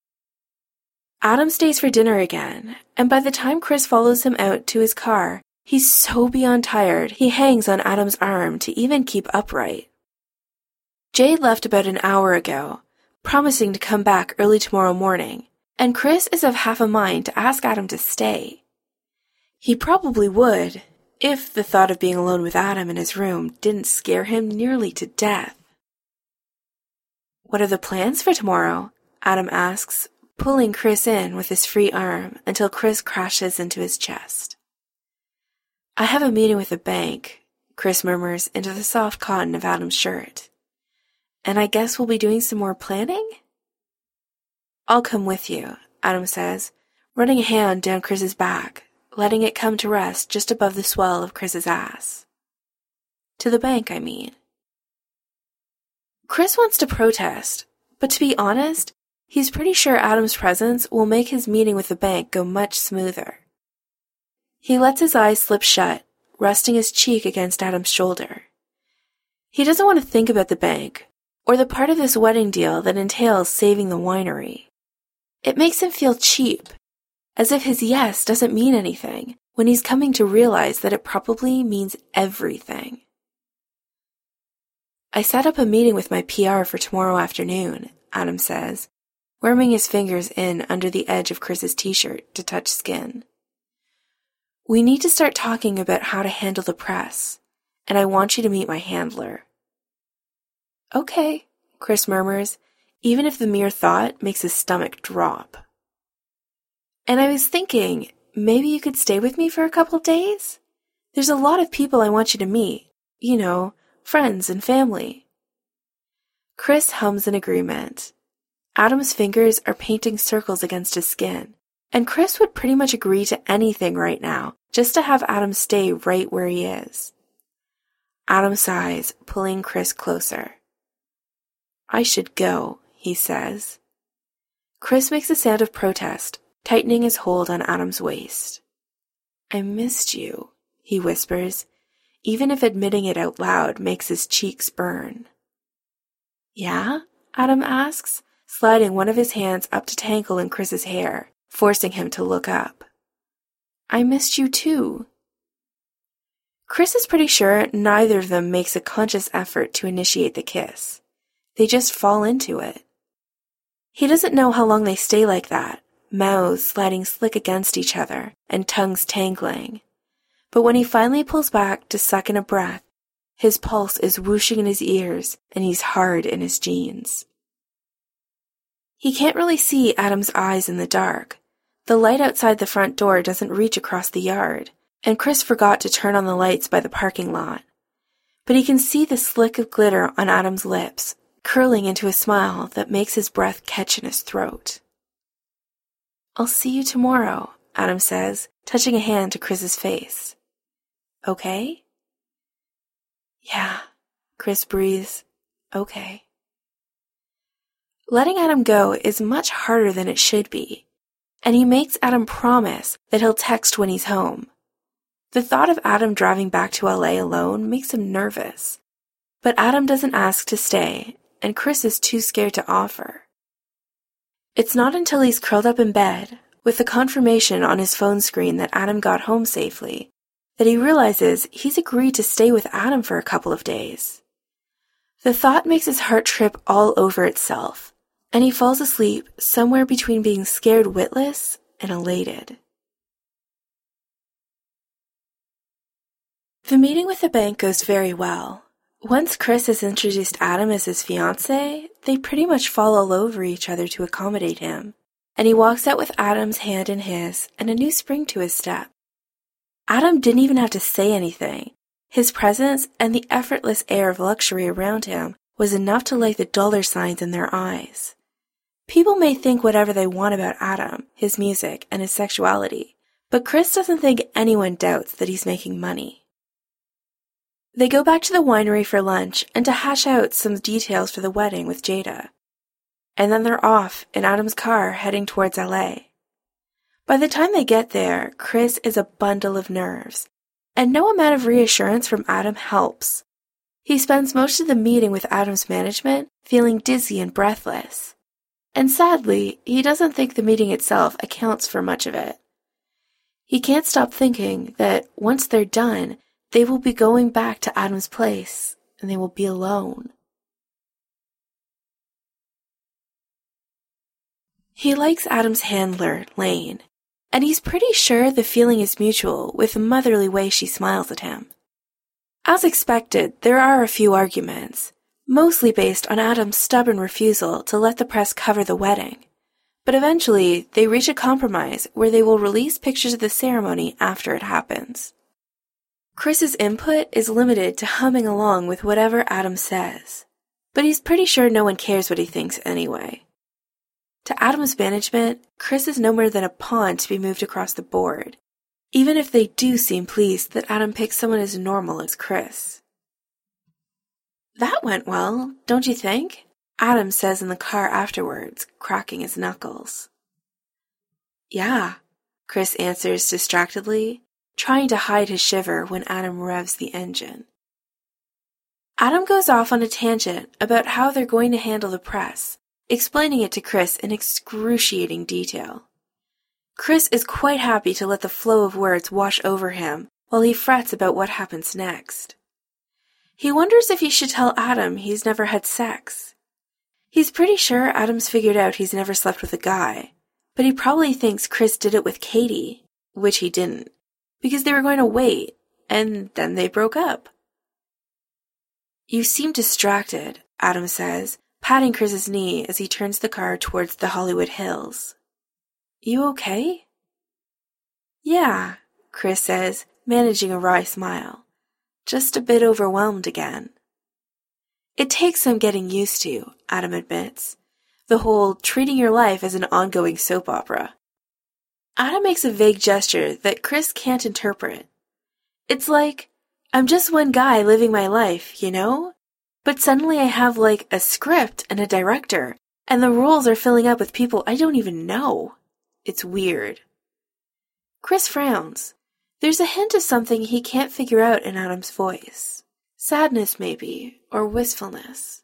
Adam stays for dinner again, and by the time Chris follows him out to his car, he's so beyond tired he hangs on Adam's arm to even keep upright. Jade left about an hour ago, promising to come back early tomorrow morning, and Chris is of half a mind to ask Adam to stay. He probably would, if the thought of being alone with Adam in his room didn't scare him nearly to death. "What are the plans for tomorrow?" Adam asks, pulling Chris in with his free arm until Chris crashes into his chest. "I have a meeting with the bank," Chris murmurs into the soft cotton of Adam's shirt. "And I guess we'll be doing some more planning?" "I'll come with you," Adam says, running a hand down Chris's back, letting it come to rest just above the swell of Chris's ass. "To the bank, I mean." Chris wants to protest, but to be honest, he's pretty sure Adam's presence will make his meeting with the bank go much smoother. He lets his eyes slip shut, resting his cheek against Adam's shoulder. He doesn't want to think about the bank, or the part of this wedding deal that entails saving the winery. It makes him feel cheap, as if his yes doesn't mean anything, when he's coming to realize that it probably means everything. "I set up a meeting with my P R for tomorrow afternoon," Adam says, worming his fingers in under the edge of Chris's t-shirt to touch skin. "We need to start talking about how to handle the press, and I want you to meet my handler." "Okay," Chris murmurs, even if the mere thought makes his stomach drop. "And I was thinking, maybe you could stay with me for a couple days? There's a lot of people I want you to meet, you know, friends and family." Chris hums in agreement. Adam's fingers are painting circles against his skin, and Chris would pretty much agree to anything right now just to have Adam stay right where he is. Adam sighs, pulling Chris closer. "I should go," he says. Chris makes a sound of protest, tightening his hold on Adam's waist. "I missed you," he whispers, even if admitting it out loud makes his cheeks burn. "Yeah?" Adam asks, sliding one of his hands up to tangle in Chris's hair, forcing him to look up. "I missed you too." Chris is pretty sure neither of them makes a conscious effort to initiate the kiss. They just fall into it. He doesn't know how long they stay like that, mouths sliding slick against each other and tongues tangling. But when he finally pulls back to suck in a breath, his pulse is whooshing in his ears and he's hard in his jeans. He can't really see Adam's eyes in the dark. The light outside the front door doesn't reach across the yard, and Chris forgot to turn on the lights by the parking lot. But he can see the slick of glitter on Adam's lips, curling into a smile that makes his breath catch in his throat. "I'll see you tomorrow," Adam says, touching a hand to Chris's face. "Okay?" Yeah, Chris breathes. Okay. Letting Adam go is much harder than it should be, and he makes Adam promise that he'll text when he's home. The thought of Adam driving back to L A alone makes him nervous, but Adam doesn't ask to stay, and Chris is too scared to offer. It's not until he's curled up in bed, with the confirmation on his phone screen that Adam got home safely, that he realizes he's agreed to stay with Adam for a couple of days. The thought makes his heart trip all over itself, and he falls asleep somewhere between being scared witless and elated. The meeting with the bank goes very well. Once Chris has introduced Adam as his fiancé, they pretty much fall all over each other to accommodate him, and he walks out with Adam's hand in his and a new spring to his step. Adam didn't even have to say anything. His presence and the effortless air of luxury around him was enough to light the dollar signs in their eyes. People may think whatever they want about Adam, his music, and his sexuality, but Chris doesn't think anyone doubts that he's making money. They go back to the winery for lunch and to hash out some details for the wedding with Jada. And then they're off in Adam's car heading towards L A. By the time they get there, Chris is a bundle of nerves, and no amount of reassurance from Adam helps. He spends most of the meeting with Adam's management feeling dizzy and breathless. And sadly, he doesn't think the meeting itself accounts for much of it. He can't stop thinking that once they're done, they will be going back to Adam's place, and they will be alone. He likes Adam's handler, Lane, and he's pretty sure the feeling is mutual with the motherly way she smiles at him. As expected, there are a few arguments, mostly based on Adam's stubborn refusal to let the press cover the wedding, but eventually they reach a compromise where they will release pictures of the ceremony after it happens. Chris's input is limited to humming along with whatever Adam says, but he's pretty sure no one cares what he thinks anyway. To Adam's management, Chris is no more than a pawn to be moved across the board, even if they do seem pleased that Adam picks someone as normal as Chris. That went well, don't you think? Adam says in the car afterwards, cracking his knuckles. Yeah, Chris answers distractedly, trying to hide his shiver when Adam revs the engine. Adam goes off on a tangent about how they're going to handle the press, explaining it to Chris in excruciating detail. Chris is quite happy to let the flow of words wash over him while he frets about what happens next. He wonders if he should tell Adam he's never had sex. He's pretty sure Adam's figured out he's never slept with a guy, but he probably thinks Chris did it with Katie, which he didn't, because they were going to wait, and then they broke up. You seem distracted, Adam says, patting Chris's knee as he turns the car towards the Hollywood Hills. You okay? Yeah, Chris says, managing a wry smile. Just a bit overwhelmed again. It takes some getting used to, Adam admits. The whole treating your life as an ongoing soap opera. Adam makes a vague gesture that Chris can't interpret. It's like, I'm just one guy living my life, you know? But suddenly I have like a script and a director, and the roles are filling up with people I don't even know. It's weird. Chris frowns. There's a hint of something he can't figure out in Adam's voice. Sadness, maybe, or wistfulness.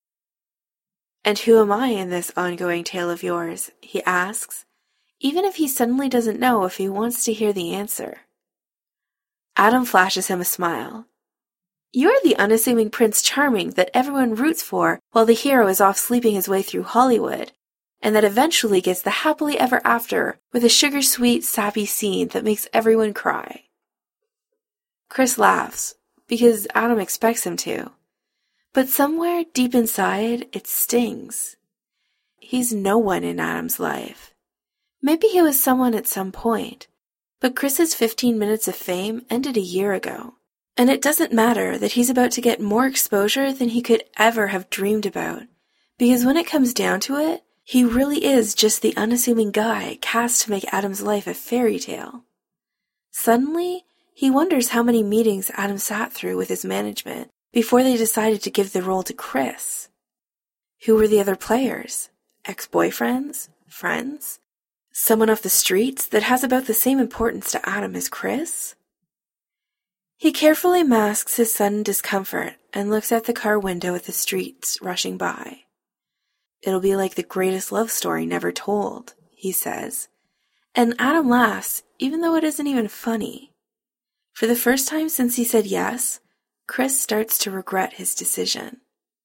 And who am I in this ongoing tale of yours? He asks, even if he suddenly doesn't know if he wants to hear the answer. Adam flashes him a smile. You're the unassuming Prince Charming that everyone roots for while the hero is off sleeping his way through Hollywood, and that eventually gets the happily ever after with a sugar-sweet, sappy scene that makes everyone cry. Chris laughs, because Adam expects him to. But somewhere deep inside, it stings. He's no one in Adam's life. Maybe he was someone at some point, but Chris's fifteen minutes of fame ended a year ago, and it doesn't matter that he's about to get more exposure than he could ever have dreamed about, because when it comes down to it, he really is just the unassuming guy cast to make Adam's life a fairy tale. Suddenly, he wonders how many meetings Adam sat through with his management before they decided to give the role to Chris. Who were the other players? Ex-boyfriends? Friends? Someone off the streets that has about the same importance to Adam as Chris? He carefully masks his sudden discomfort and looks out the car window at the streets rushing by. It'll be like the greatest love story never told, he says. And Adam laughs, even though it isn't even funny. For the first time since he said yes, Chris starts to regret his decision.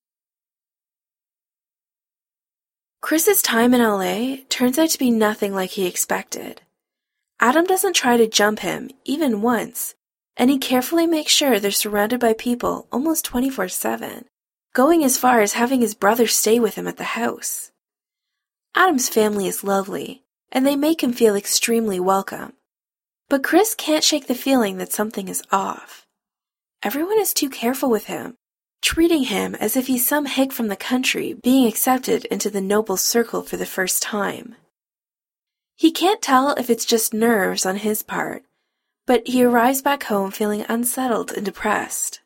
Chris's time in L A turns out to be nothing like he expected. Adam doesn't try to jump him, even once, and he carefully makes sure they're surrounded by people almost twenty-four seven, going as far as having his brother stay with him at the house. Adam's family is lovely, and they make him feel extremely welcome. But Chris can't shake the feeling that something is off. Everyone is too careful with him, treating him as if he's some hick from the country being accepted into the noble circle for the first time. He can't tell if it's just nerves on his part, but he arrives back home feeling unsettled and depressed.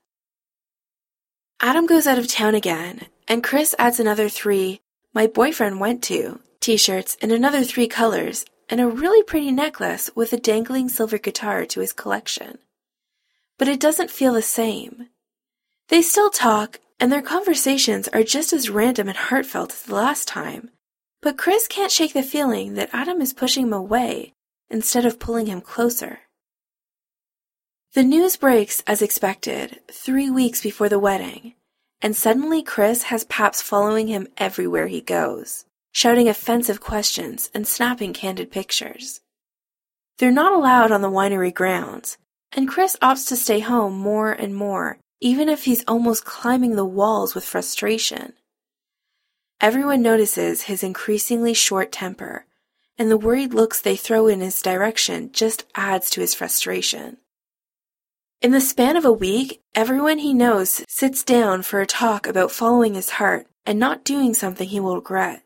Adam goes out of town again, and Chris adds another three "my boyfriend went to" t-shirts in another three colors and a really pretty necklace with a dangling silver guitar to his collection. But it doesn't feel the same. They still talk, and their conversations are just as random and heartfelt as the last time, but Chris can't shake the feeling that Adam is pushing him away instead of pulling him closer. The news breaks as expected, three weeks before the wedding, and suddenly Chris has Paps following him everywhere he goes, shouting offensive questions and snapping candid pictures. They're not allowed on the winery grounds, and Chris opts to stay home more and more, even if he's almost climbing the walls with frustration. Everyone notices his increasingly short temper, and the worried looks they throw in his direction just adds to his frustration. In the span of a week, everyone he knows sits down for a talk about following his heart and not doing something he will regret.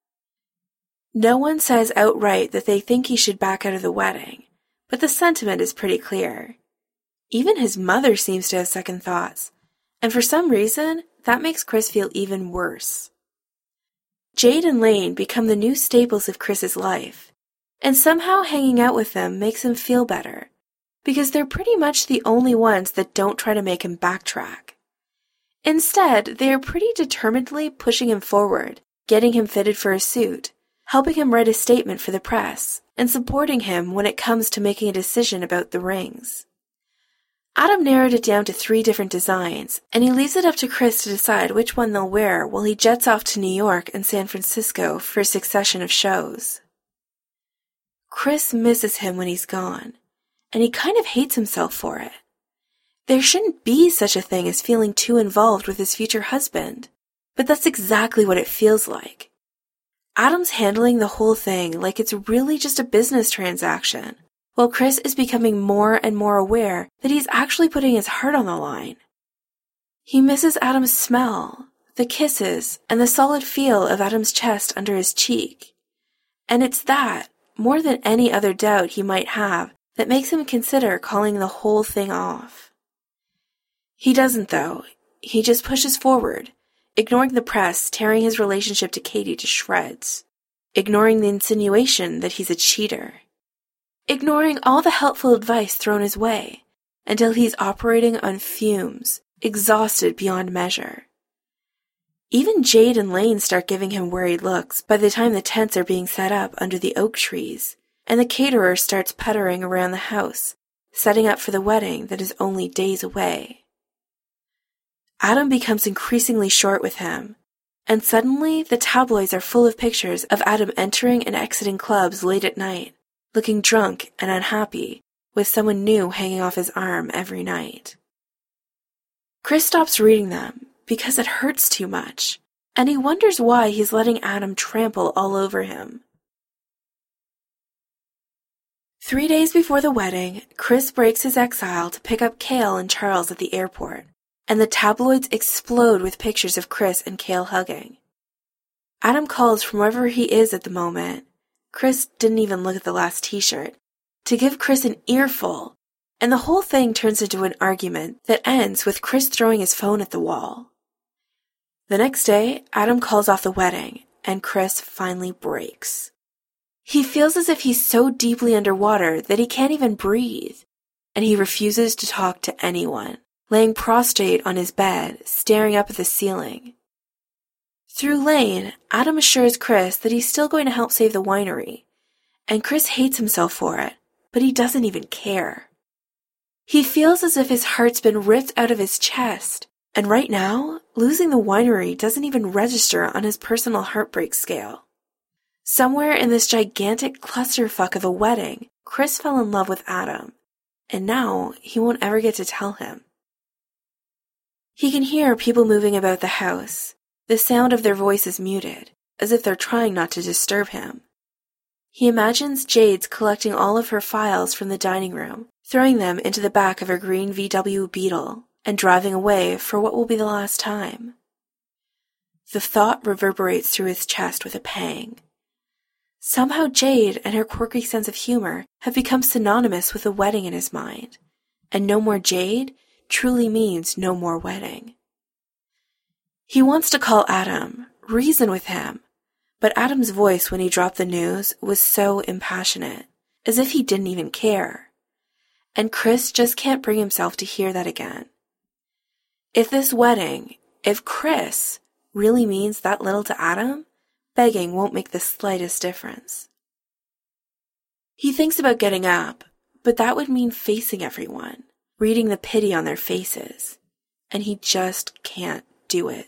No one says outright that they think he should back out of the wedding, but the sentiment is pretty clear. Even his mother seems to have second thoughts, and for some reason, that makes Chris feel even worse. Jade and Lane become the new staples of Chris's life, and somehow hanging out with them makes him feel better, because they're pretty much the only ones that don't try to make him backtrack. Instead, they are pretty determinedly pushing him forward, getting him fitted for a suit, helping him write a statement for the press, and supporting him when it comes to making a decision about the rings. Adam narrowed it down to three different designs, and he leaves it up to Chris to decide which one they'll wear while he jets off to New York and San Francisco for a succession of shows. Chris misses him when he's gone, and he kind of hates himself for it. There shouldn't be such a thing as feeling too involved with his future husband, but that's exactly what it feels like. Adam's handling the whole thing like it's really just a business transaction, while Chris is becoming more and more aware that he's actually putting his heart on the line. He misses Adam's smell, the kisses, and the solid feel of Adam's chest under his cheek. And it's that, more than any other doubt he might have, that makes him consider calling the whole thing off. He doesn't, though. He just pushes forward, ignoring the press tearing his relationship to Katie to shreds, ignoring the insinuation that he's a cheater, ignoring all the helpful advice thrown his way, until he's operating on fumes, exhausted beyond measure. Even Jade and Lane start giving him worried looks by the time the tents are being set up under the oak trees, and the caterer starts puttering around the house, setting up for the wedding that is only days away. Adam becomes increasingly short with him, and suddenly the tabloids are full of pictures of Adam entering and exiting clubs late at night, looking drunk and unhappy, with someone new hanging off his arm every night. Chris stops reading them because it hurts too much, and he wonders why he's letting Adam trample all over him. Three days before the wedding, Chris breaks his exile to pick up Cale and Charles at the airport, and the tabloids explode with pictures of Chris and Cale hugging. Adam calls from wherever he is at the moment, Chris didn't even look at the last t-shirt, to give Chris an earful, and the whole thing turns into an argument that ends with Chris throwing his phone at the wall. The next day, Adam calls off the wedding, and Chris finally breaks. He feels as if he's so deeply underwater that he can't even breathe, and he refuses to talk to anyone, laying prostrate on his bed, staring up at the ceiling. Through Lane, Adam assures Chris that he's still going to help save the winery, and Chris hates himself for it, but he doesn't even care. He feels as if his heart's been ripped out of his chest, and right now, losing the winery doesn't even register on his personal heartbreak scale. Somewhere in this gigantic clusterfuck of a wedding, Chris fell in love with Adam, and now he won't ever get to tell him. He can hear people moving about the house, the sound of their voices muted, as if they're trying not to disturb him. He imagines Jade's collecting all of her files from the dining room, throwing them into the back of her green V W Beetle, and driving away for what will be the last time. The thought reverberates through his chest with a pang. Somehow Jade and her quirky sense of humor have become synonymous with a wedding in his mind, and no more Jade truly means no more wedding. He wants to call Adam, reason with him, but Adam's voice when he dropped the news was so impassionate, as if he didn't even care. And Chris just can't bring himself to hear that again. If this wedding, if Chris, really means that little to Adam, begging won't make the slightest difference. He thinks about getting up, but that would mean facing everyone, reading the pity on their faces, and he just can't do it.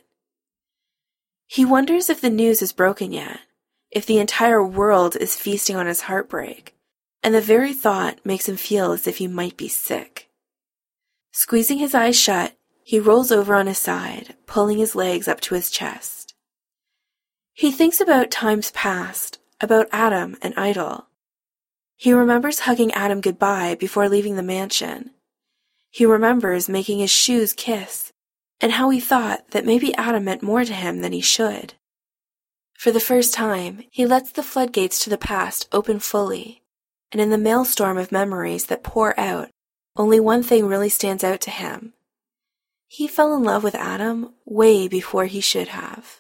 He wonders if the news is broken yet, if the entire world is feasting on his heartbreak, and the very thought makes him feel as if he might be sick. Squeezing his eyes shut, he rolls over on his side, pulling his legs up to his chest. He thinks about times past, about Adam and Idol. He remembers hugging Adam goodbye before leaving the mansion. He remembers making his shoes kiss, and how he thought that maybe Adam meant more to him than he should. For the first time, he lets the floodgates to the past open fully, and in the maelstrom of memories that pour out, only one thing really stands out to him. He fell in love with Adam way before he should have.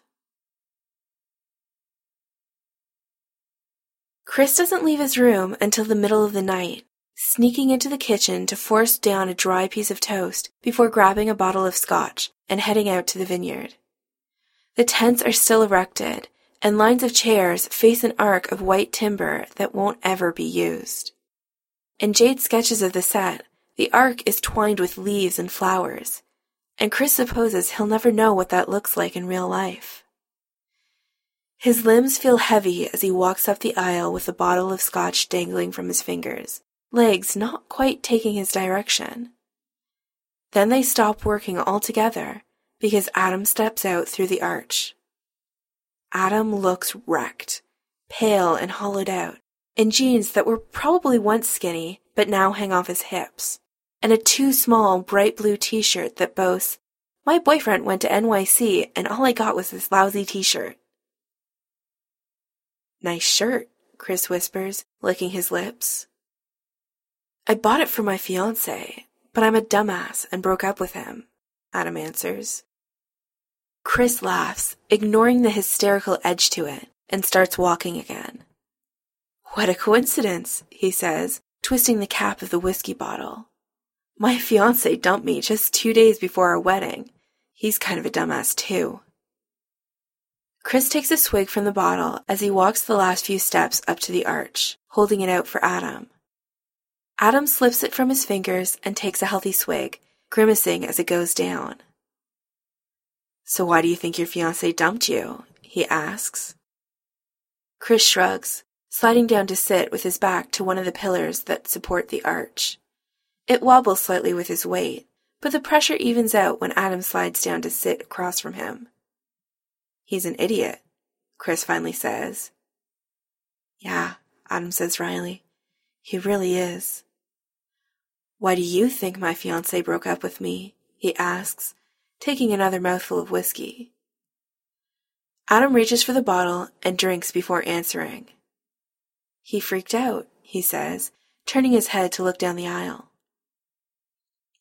Chris doesn't leave his room until the middle of the night, sneaking into the kitchen to force down a dry piece of toast before grabbing a bottle of scotch and heading out to the vineyard. The tents are still erected, and lines of chairs face an arc of white timber that won't ever be used. In Jade's sketches of the set, the arc is twined with leaves and flowers, and Chris supposes he'll never know what that looks like in real life. His limbs feel heavy as he walks up the aisle with a bottle of scotch dangling from his fingers, legs not quite taking his direction. Then they stop working altogether because Adam steps out through the arch. Adam looks wrecked, pale and hollowed out, in jeans that were probably once skinny but now hang off his hips, and a too small bright blue t-shirt that boasts, "My boyfriend went to N Y C and all I got was this lousy t-shirt." "Nice shirt," Chris whispers, licking his lips. "I bought it for my fiancé, but I'm a dumbass and broke up with him," Adam answers. Chris laughs, ignoring the hysterical edge to it, and starts walking again. "What a coincidence," he says, twisting the cap of the whiskey bottle. "My fiancé dumped me just two days before our wedding. He's kind of a dumbass too." Chris takes a swig from the bottle as he walks the last few steps up to the arch, holding it out for Adam. Adam slips it from his fingers and takes a healthy swig, grimacing as it goes down. "So why do you think your fiancé dumped you?" he asks. Chris shrugs, sliding down to sit with his back to one of the pillars that support the arch. It wobbles slightly with his weight, but the pressure evens out when Adam slides down to sit across from him. "He's an idiot," Chris finally says. "Yeah," Adam says wryly. "He really is." "Why do you think my fiancé broke up with me?" he asks, taking another mouthful of whiskey. Adam reaches for the bottle and drinks before answering. "He freaked out," he says, turning his head to look down the aisle.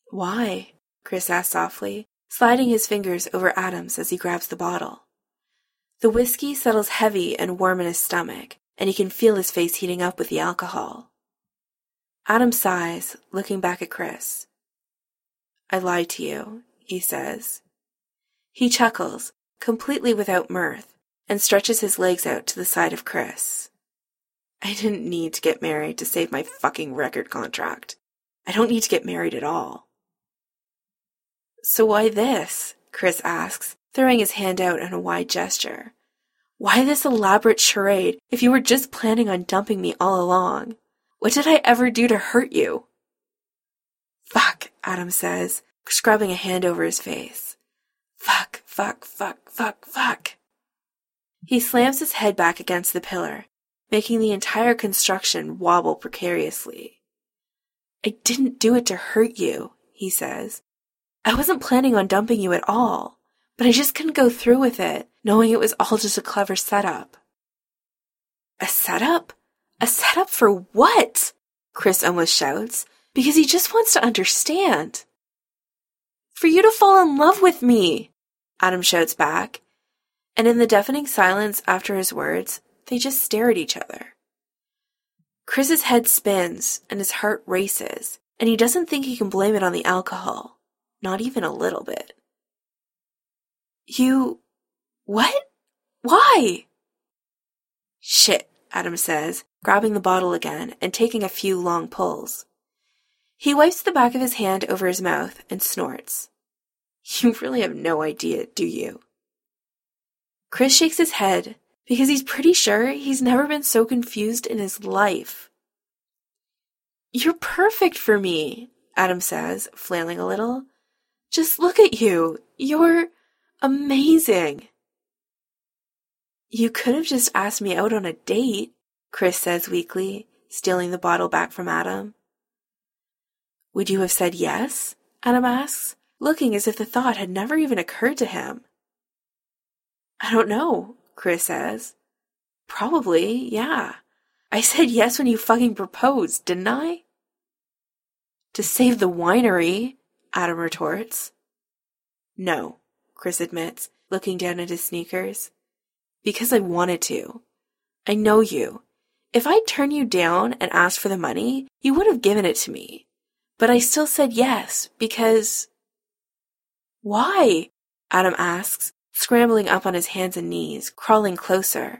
Why? Chris asks softly, sliding his fingers over Adam's as he grabs the bottle. The whiskey settles heavy and warm in his stomach, and he can feel his face heating up with the alcohol. Adam sighs, looking back at Chris. I lied to you, he says. He chuckles, completely without mirth, and stretches his legs out to the side of Chris. I didn't need to get married to save my fucking record contract. I don't need to get married at all. So why this? Chris asks, throwing his hand out in a wide gesture. Why this elaborate charade if you were just planning on dumping me all along? What did I ever do to hurt you? Fuck, Adam says, scrubbing a hand over his face. Fuck, fuck, fuck, fuck, fuck. He slams his head back against the pillar, making the entire construction wobble precariously. I didn't do it to hurt you, he says. I wasn't planning on dumping you at all, but I just couldn't go through with it, knowing it was all just a clever setup. A setup? A setup for what? Chris almost shouts, because he just wants to understand. For you to fall in love with me, Adam shouts back, and in the deafening silence after his words, they just stare at each other. Chris's head spins and his heart races, and he doesn't think he can blame it on the alcohol, not even a little bit. You... what? Why? Shit, Adam says, grabbing the bottle again and taking a few long pulls. He wipes the back of his hand over his mouth and snorts. You really have no idea, do you? Chris shakes his head because he's pretty sure he's never been so confused in his life. You're perfect for me, Adam says, flailing a little. Just look at you. You're amazing. You could have just asked me out on a date, Chris says weakly, stealing the bottle back from Adam. Would you have said yes? Adam asks, looking as if the thought had never even occurred to him. I don't know, Chris says. Probably, yeah. I said yes when you fucking proposed, didn't I? To save the winery, Adam retorts. No, Chris admits, looking down at his sneakers. Because I wanted to. I know you. If I'd turned you down and asked for the money, you would have given it to me. But I still said yes, because... Why? Adam asks, scrambling up on his hands and knees, crawling closer.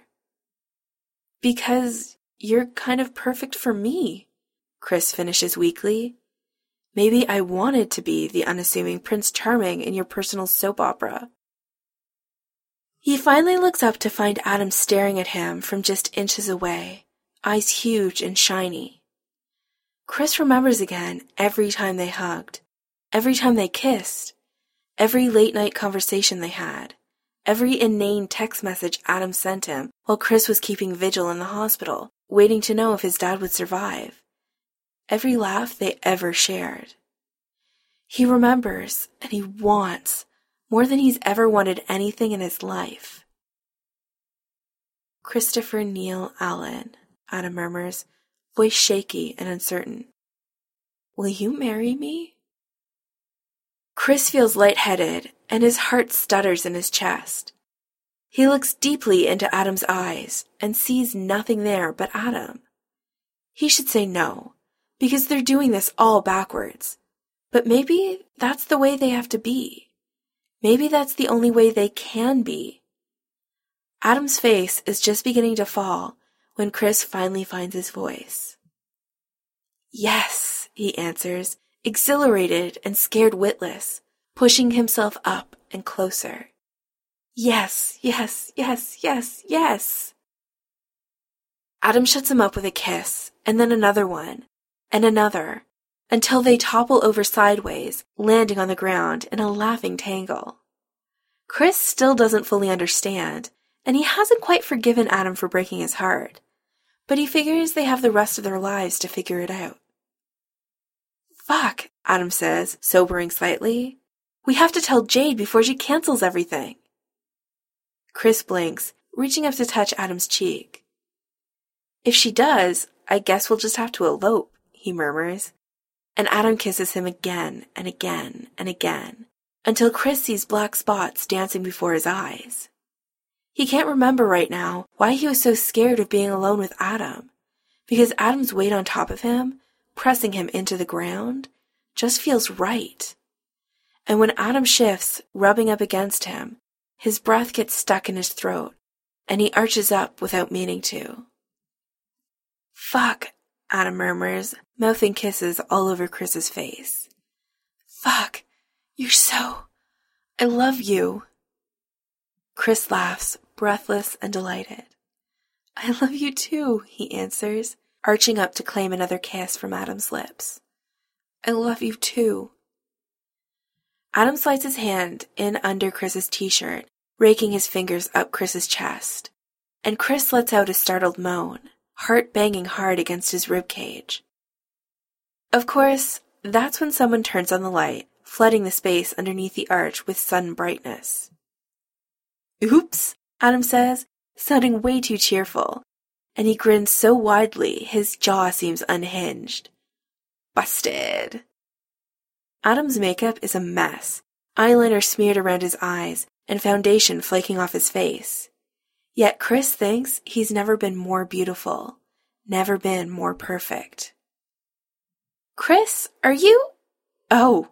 Because you're kind of perfect for me, Chris finishes weakly. Maybe I wanted to be the unassuming Prince Charming in your personal soap opera. He finally looks up to find Adam staring at him from just inches away, eyes huge and shiny. Chris remembers again every time they hugged, every time they kissed, every late-night conversation they had, every inane text message Adam sent him while Chris was keeping vigil in the hospital, waiting to know if his dad would survive, every laugh they ever shared. He remembers, and he wants, more than he's ever wanted anything in his life. Christopher Neil Allen, Adam murmurs, voice shaky and uncertain. Will you marry me? Chris feels lightheaded, and his heart stutters in his chest. He looks deeply into Adam's eyes and sees nothing there but Adam. He should say no, because they're doing this all backwards. But maybe that's the way they have to be. Maybe that's the only way they can be. Adam's face is just beginning to fall when Chris finally finds his voice. Yes, he answers, exhilarated and scared witless, pushing himself up and closer. Yes, yes, yes, yes, yes. Adam shuts him up with a kiss, and then another one, and another, until they topple over sideways, landing on the ground in a laughing tangle. Chris still doesn't fully understand, and he hasn't quite forgiven Adam for breaking his heart, but he figures they have the rest of their lives to figure it out. Fuck, Adam says, sobering slightly. We have to tell Jade before she cancels everything. Chris blinks, reaching up to touch Adam's cheek. If she does, I guess we'll just have to elope, he murmurs. and Adam kisses him again and again and again, until Chris sees black spots dancing before his eyes. He can't remember right now why he was so scared of being alone with Adam, because Adam's weight on top of him, pressing him into the ground, just feels right. And when Adam shifts, rubbing up against him, his breath gets stuck in his throat, and he arches up without meaning to. Fuck, Adam murmurs, mouthing kisses all over Chris's face. Fuck, you're so... I love you. Chris laughs, breathless and delighted. I love you too, he answers, arching up to claim another kiss from Adam's lips. I love you too. Adam slides his hand in under Chris's t-shirt, raking his fingers up Chris's chest, and Chris lets out a startled moan, heart banging hard against his ribcage. Of course, that's when someone turns on the light, flooding the space underneath the arch with sudden brightness. Oops, Adam says, sounding way too cheerful, and he grins so widely his jaw seems unhinged. Busted. Adam's makeup is a mess, eyeliner smeared around his eyes and foundation flaking off his face. Yet Chris thinks he's never been more beautiful, never been more perfect. Chris, are you? Oh.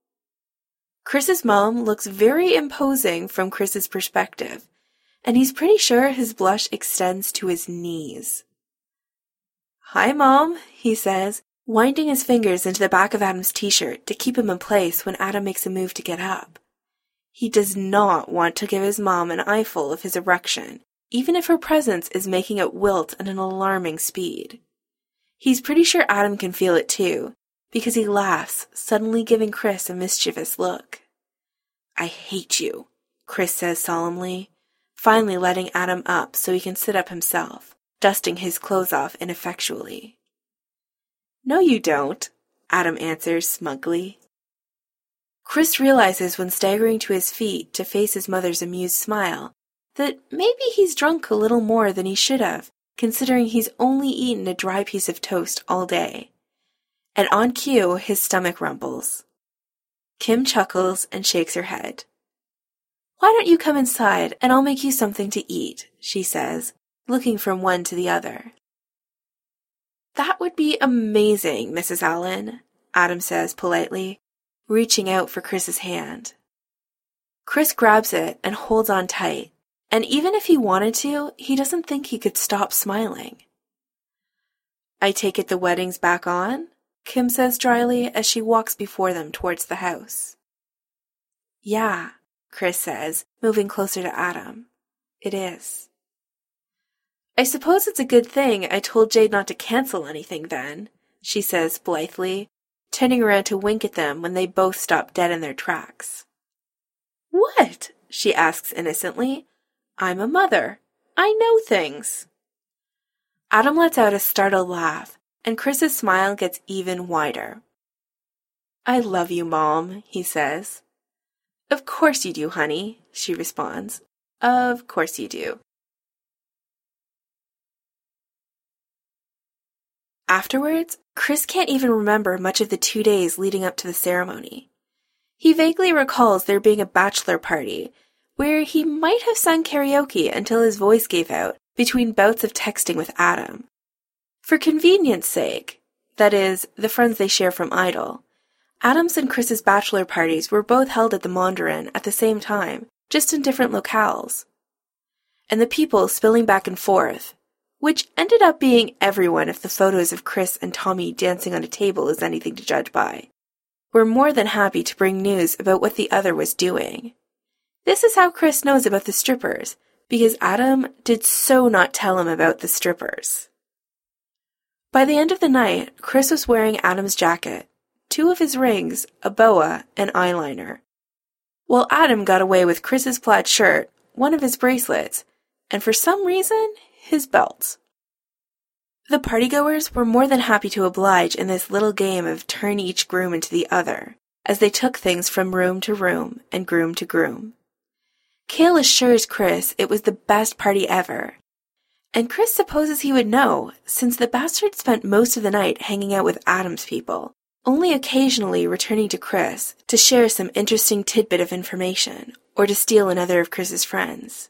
Chris's mom looks very imposing from Chris's perspective, and he's pretty sure his blush extends to his knees. Hi, Mom, he says, winding his fingers into the back of Adam's t-shirt to keep him in place when Adam makes a move to get up. He does not want to give his mom an eyeful of his erection, even if her presence is making it wilt at an alarming speed. He's pretty sure Adam can feel it too, because he laughs, suddenly giving Chris a mischievous look. I hate you, Chris says solemnly, finally letting Adam up so he can sit up himself, dusting his clothes off ineffectually. No, you don't, Adam answers smugly. Chris realizes when staggering to his feet to face his mother's amused smile that maybe he's drunk a little more than he should have, considering he's only eaten a dry piece of toast all day. And on cue, his stomach rumbles. Kim chuckles and shakes her head. Why don't you come inside and I'll make you something to eat, she says, looking from one to the other. That would be amazing, Missus Allen, Adam says politely, reaching out for Chris's hand. Chris grabs it and holds on tight, and even if he wanted to, he doesn't think he could stop smiling. I take it the wedding's back on? Kim says dryly as she walks before them towards the house. Yeah, Chris says, moving closer to Adam. It is. I suppose it's a good thing I told Jade not to cancel anything then, she says blithely, turning around to wink at them when they both stop dead in their tracks. What? She asks innocently. I'm a mother. I know things. Adam lets out a startled laugh, and Chris's smile gets even wider. I love you, Mom, he says. Of course you do, honey, she responds. Of course you do. Afterwards, Chris can't even remember much of the two days leading up to the ceremony. He vaguely recalls there being a bachelor party, where he might have sung karaoke until his voice gave out between bouts of texting with Adam. For convenience sake, that is, the friends they share from Idol, Adam's and Chris's bachelor parties were both held at the Mondrian at the same time, just in different locales. And the people spilling back and forth, which ended up being everyone if the photos of Chris and Tommy dancing on a table is anything to judge by, were more than happy to bring news about what the other was doing. This is how Chris knows about the strippers, because Adam did so not tell him about the strippers. By the end of the night, Chris was wearing Adam's jacket, two of his rings, a boa, and eyeliner, while Adam got away with Chris's plaid shirt, one of his bracelets, and for some reason, his belt. The partygoers were more than happy to oblige in this little game of turn each groom into the other, as they took things from room to room and groom to groom. Cale assures Chris it was the best party ever, and Chris supposes he would know, since the bastard spent most of the night hanging out with Adam's people, only occasionally returning to Chris to share some interesting tidbit of information or to steal another of Chris's friends.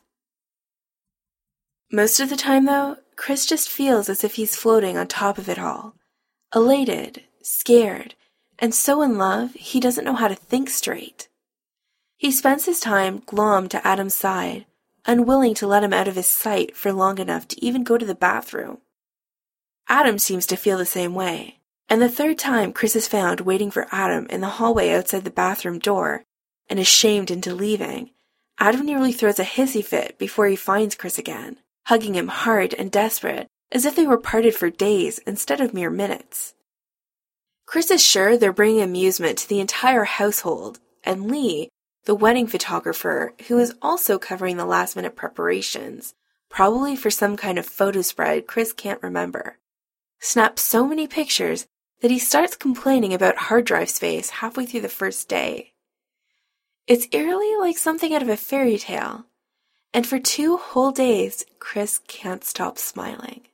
Most of the time, though, Chris just feels as if he's floating on top of it all, elated, scared, and so in love he doesn't know how to think straight. He spends his time glommed to Adam's side, unwilling to let him out of his sight for long enough to even go to the bathroom. Adam seems to feel the same way, and the third time Chris is found waiting for Adam in the hallway outside the bathroom door and is shamed into leaving, Adam nearly throws a hissy fit before he finds Chris again, hugging him hard and desperate, as if they were parted for days instead of mere minutes. Chris is sure they're bringing amusement to the entire household, and Lee, the wedding photographer, who is also covering the last-minute preparations, probably for some kind of photo spread Chris can't remember, snaps so many pictures that he starts complaining about hard drive space halfway through the first day. It's eerily like something out of a fairy tale, and for two whole days, Chris can't stop smiling.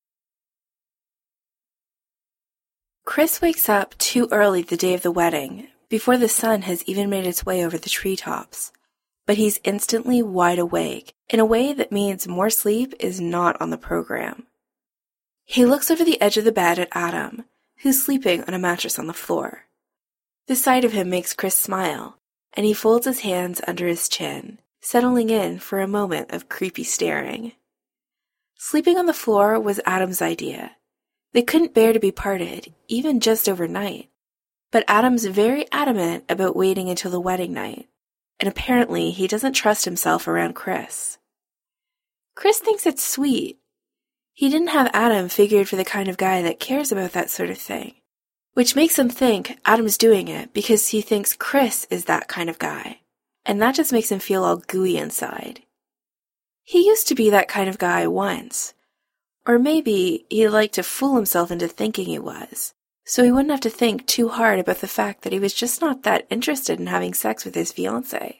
Chris wakes up too early the day of the wedding, before the sun has even made its way over the treetops, but he's instantly wide awake in a way that means more sleep is not on the program. He looks over the edge of the bed at Adam, who's sleeping on a mattress on the floor. The sight of him makes Chris smile, and he folds his hands under his chin, settling in for a moment of creepy staring. Sleeping on the floor was Adam's idea. They couldn't bear to be parted, even just overnight. But Adam's very adamant about waiting until the wedding night, and apparently he doesn't trust himself around Chris. Chris thinks it's sweet. He didn't have Adam figured for the kind of guy that cares about that sort of thing, which makes him think Adam's doing it because he thinks Chris is that kind of guy, and that just makes him feel all gooey inside. He used to be that kind of guy once, or maybe he liked to fool himself into thinking he was, so he wouldn't have to think too hard about the fact that he was just not that interested in having sex with his fiancée.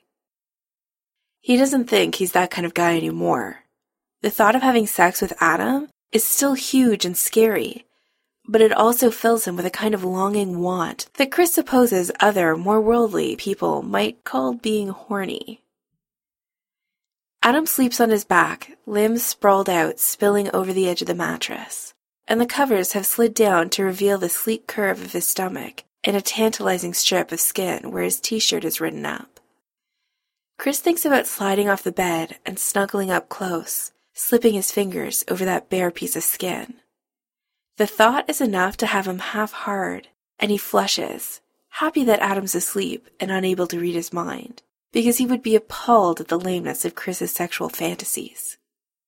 He doesn't think he's that kind of guy anymore. The thought of having sex with Adam is still huge and scary, but it also fills him with a kind of longing want that Chris supposes other, more worldly people might call being horny. Adam sleeps on his back, limbs sprawled out, spilling over the edge of the mattress, and the covers have slid down to reveal the sleek curve of his stomach and a tantalizing strip of skin where his t-shirt is written up. Chris thinks about sliding off the bed and snuggling up close, slipping his fingers over that bare piece of skin. The thought is enough to have him half hard, and he flushes, happy that Adam's asleep and unable to read his mind, because he would be appalled at the lameness of Chris's sexual fantasies.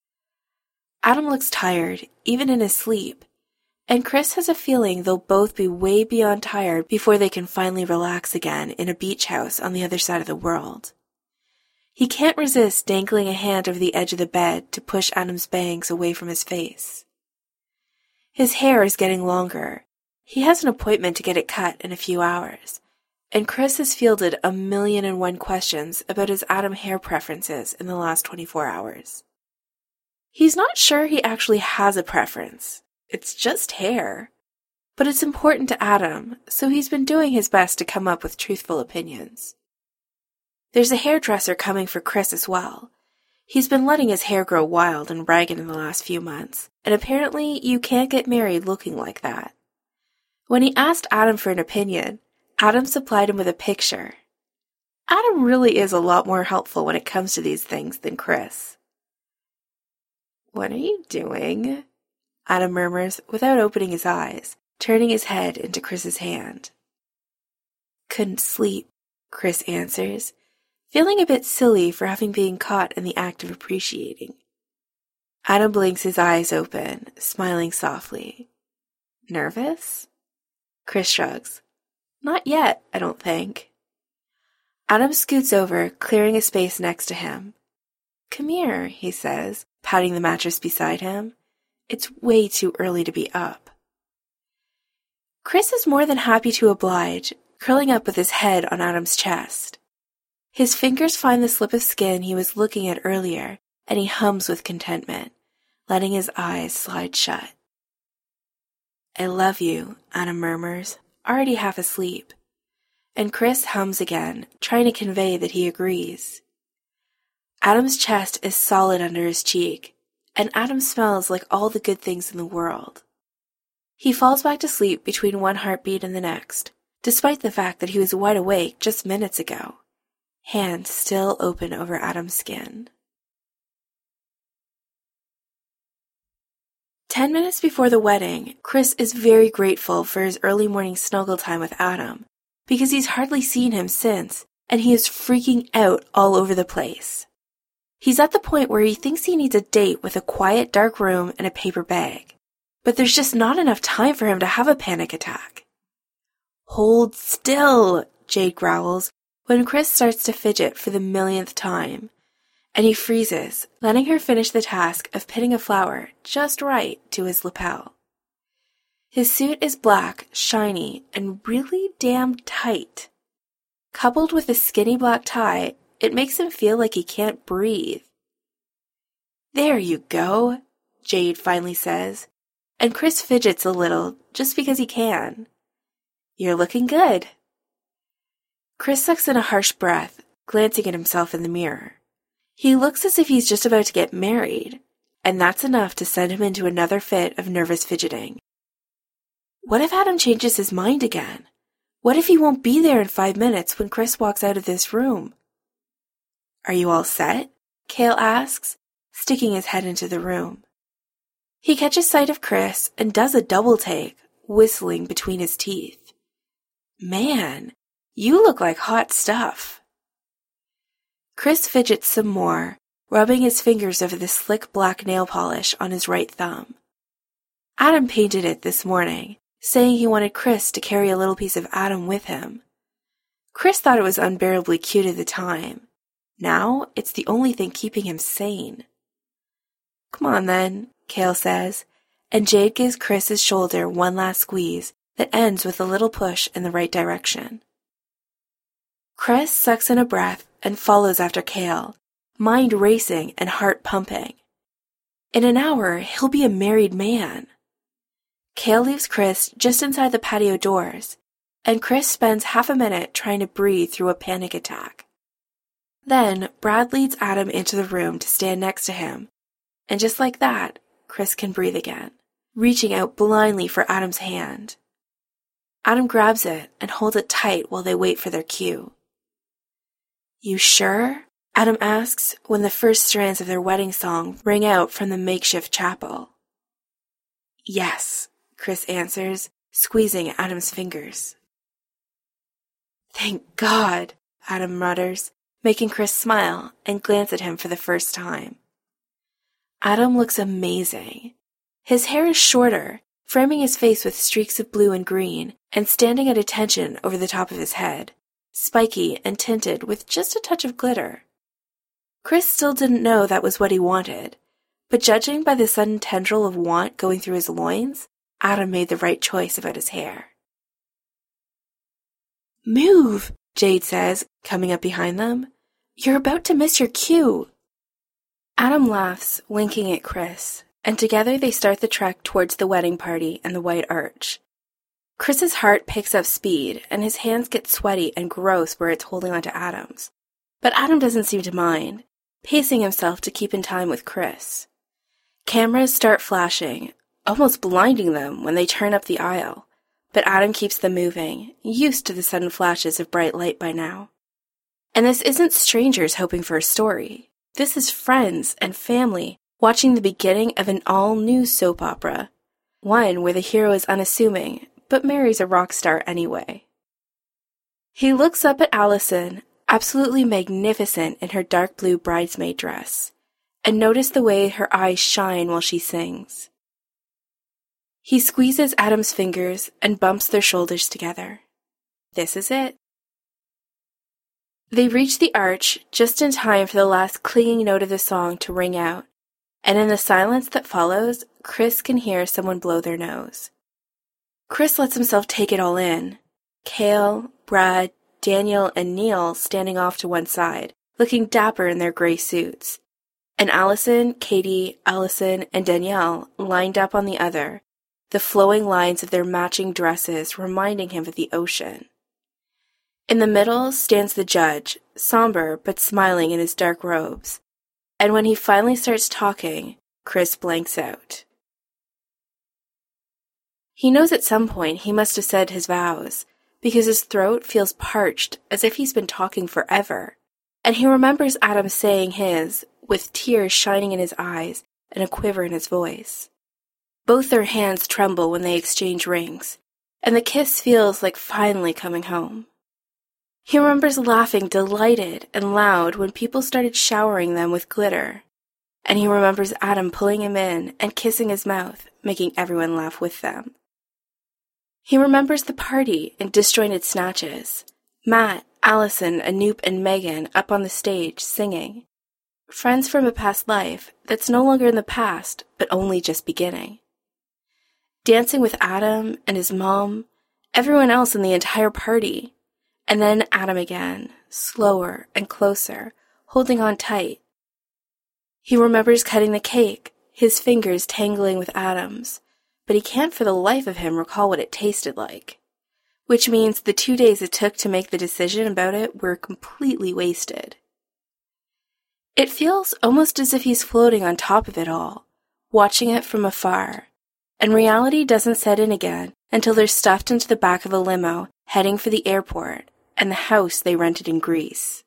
Adam looks tired, even in his sleep, and Chris has a feeling they'll both be way beyond tired before they can finally relax again in a beach house on the other side of the world. He can't resist dangling a hand over the edge of the bed to push Adam's bangs away from his face. His hair is getting longer. He has an appointment to get it cut in a few hours, and Chris has fielded a million and one questions about his Adam hair preferences in the last twenty-four hours. He's not sure he actually has a preference. It's just hair. But it's important to Adam, so he's been doing his best to come up with truthful opinions. There's a hairdresser coming for Chris as well. He's been letting his hair grow wild and ragged in the last few months, and apparently you can't get married looking like that. When he asked Adam for an opinion, Adam supplied him with a picture. Adam really is a lot more helpful when it comes to these things than Chris. "What are you doing?" Adam murmurs without opening his eyes, turning his head into Chris's hand. "Couldn't sleep," Chris answers, feeling a bit silly for having been caught in the act of appreciating. Adam blinks his eyes open, smiling softly. "Nervous?" Chris shrugs. "Not yet, I don't think." Adam scoots over, clearing a space next to him. "Come here," he says, patting the mattress beside him. "It's way too early to be up." Chris is more than happy to oblige, curling up with his head on Adam's chest. His fingers find the slip of skin he was looking at earlier, and he hums with contentment, letting his eyes slide shut. "I love you," Adam murmurs, already half asleep. And Chris hums again, trying to convey that he agrees. Adam's chest is solid under his cheek, and Adam smells like all the good things in the world. He falls back to sleep between one heartbeat and the next, despite the fact that he was wide awake just minutes ago, hands still open over Adam's skin. Ten minutes before the wedding, Chris is very grateful for his early morning snuggle time with Adam, because he's hardly seen him since, and he is freaking out all over the place. He's at the point where he thinks he needs a date with a quiet, dark room and a paper bag, but there's just not enough time for him to have a panic attack. "Hold still," Jade growls when Chris starts to fidget for the millionth time, and he freezes, letting her finish the task of pinning a flower just right to his lapel. His suit is black, shiny, and really damn tight. Coupled with a skinny black tie, it makes him feel like he can't breathe. "There you go," Jade finally says, and Chris fidgets a little just because he can. "You're looking good." Chris sucks in a harsh breath, glancing at himself in the mirror. He looks as if he's just about to get married, and that's enough to send him into another fit of nervous fidgeting. What if Adam changes his mind again? What if he won't be there in five minutes when Chris walks out of this room? "Are you all set?" Cale asks, sticking his head into the room. He catches sight of Chris and does a double take, whistling between his teeth. "Man, you look like hot stuff." Chris fidgets some more, rubbing his fingers over the slick black nail polish on his right thumb. Adam painted it this morning, saying he wanted Chris to carry a little piece of Adam with him. Chris thought it was unbearably cute at the time. Now, it's the only thing keeping him sane. "Come on then," Cale says, and Jade gives Chris his shoulder one last squeeze that ends with a little push in the right direction. Chris sucks in a breath and follows after Cale, mind racing and heart pumping. In an hour, he'll be a married man. Cale leaves Chris just inside the patio doors, and Chris spends half a minute trying to breathe through a panic attack. Then, Brad leads Adam into the room to stand next to him, and just like that, Chris can breathe again, reaching out blindly for Adam's hand. Adam grabs it and holds it tight while they wait for their cue. "You sure?" Adam asks when the first strands of their wedding song ring out from the makeshift chapel. "Yes," Chris answers, squeezing Adam's fingers. "Thank God," Adam mutters, making Chris smile and glance at him for the first time. Adam looks amazing. His hair is shorter, framing his face with streaks of blue and green, and standing at attention over the top of his head, spiky and tinted with just a touch of glitter. Chris still didn't know that was what he wanted, but judging by the sudden tendril of want going through his loins, Adam made the right choice about his hair. "Move," Jade says, coming up behind them. "You're about to miss your cue." Adam laughs, winking at Chris, and together they start the trek towards the wedding party and the white arch. Chris's heart picks up speed, and his hands get sweaty and gross where it's holding onto Adam's. But Adam doesn't seem to mind, pacing himself to keep in time with Chris. Cameras start flashing, almost blinding them when they turn up the aisle, but Adam keeps them moving, used to the sudden flashes of bright light by now. And this isn't strangers hoping for a story. This is friends and family watching the beginning of an all-new soap opera, one where the hero is unassuming, but marries a rock star anyway. He looks up at Allison, absolutely magnificent in her dark blue bridesmaid dress, and notice the way her eyes shine while she sings. He squeezes Adam's fingers and bumps their shoulders together. This is it. They reach the arch just in time for the last clinging note of the song to ring out, and in the silence that follows, Chris can hear someone blow their nose. Chris lets himself take it all in. Cale, Brad, Daniel, and Neil standing off to one side, looking dapper in their gray suits, and Allison, Katie, Allison, and Danielle lined up on the other, the flowing lines of their matching dresses reminding him of the ocean. In the middle stands the judge, somber but smiling in his dark robes, and when he finally starts talking, Chris blanks out. He knows at some point he must have said his vows, because his throat feels parched as if he's been talking forever, and he remembers Adam saying his, with tears shining in his eyes and a quiver in his voice. Both their hands tremble when they exchange rings, and the kiss feels like finally coming home. He remembers laughing delighted and loud when people started showering them with glitter, and he remembers Adam pulling him in and kissing his mouth, making everyone laugh with them. He remembers the party in disjointed snatches, Matt, Allison, Anoop, and Megan up on the stage singing. Friends from a past life that's no longer in the past, but only just beginning. Dancing with Adam and his mom, everyone else in the entire party, and then Adam again, slower and closer, holding on tight. He remembers cutting the cake, his fingers tangling with Adam's, but he can't for the life of him recall what it tasted like, which means the two days it took to make the decision about it were completely wasted. It feels almost as if he's floating on top of it all, watching it from afar, and reality doesn't set in again until they're stuffed into the back of a limo heading for the airport and the house they rented in Greece.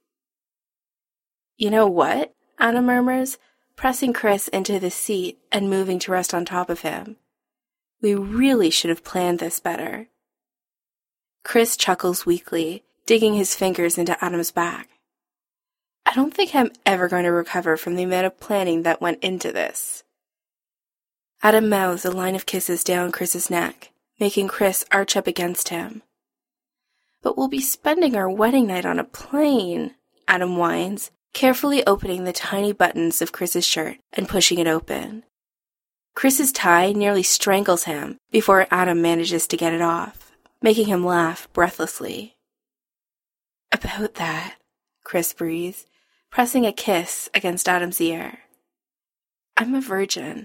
"You know what?" Adam murmurs, pressing Chris into the seat and moving to rest on top of him. "We really should have planned this better." Chris chuckles weakly, digging his fingers into Adam's back. "I don't think I'm ever going to recover from the amount of planning that went into this." Adam mouths a line of kisses down Chris's neck, making Chris arch up against him. "But we'll be spending our wedding night on a plane," Adam whines, carefully opening the tiny buttons of Chris's shirt and pushing it open. Chris's tie nearly strangles him before Adam manages to get it off, making him laugh breathlessly. "About that," Chris breathes, pressing a kiss against Adam's ear. "I'm a virgin."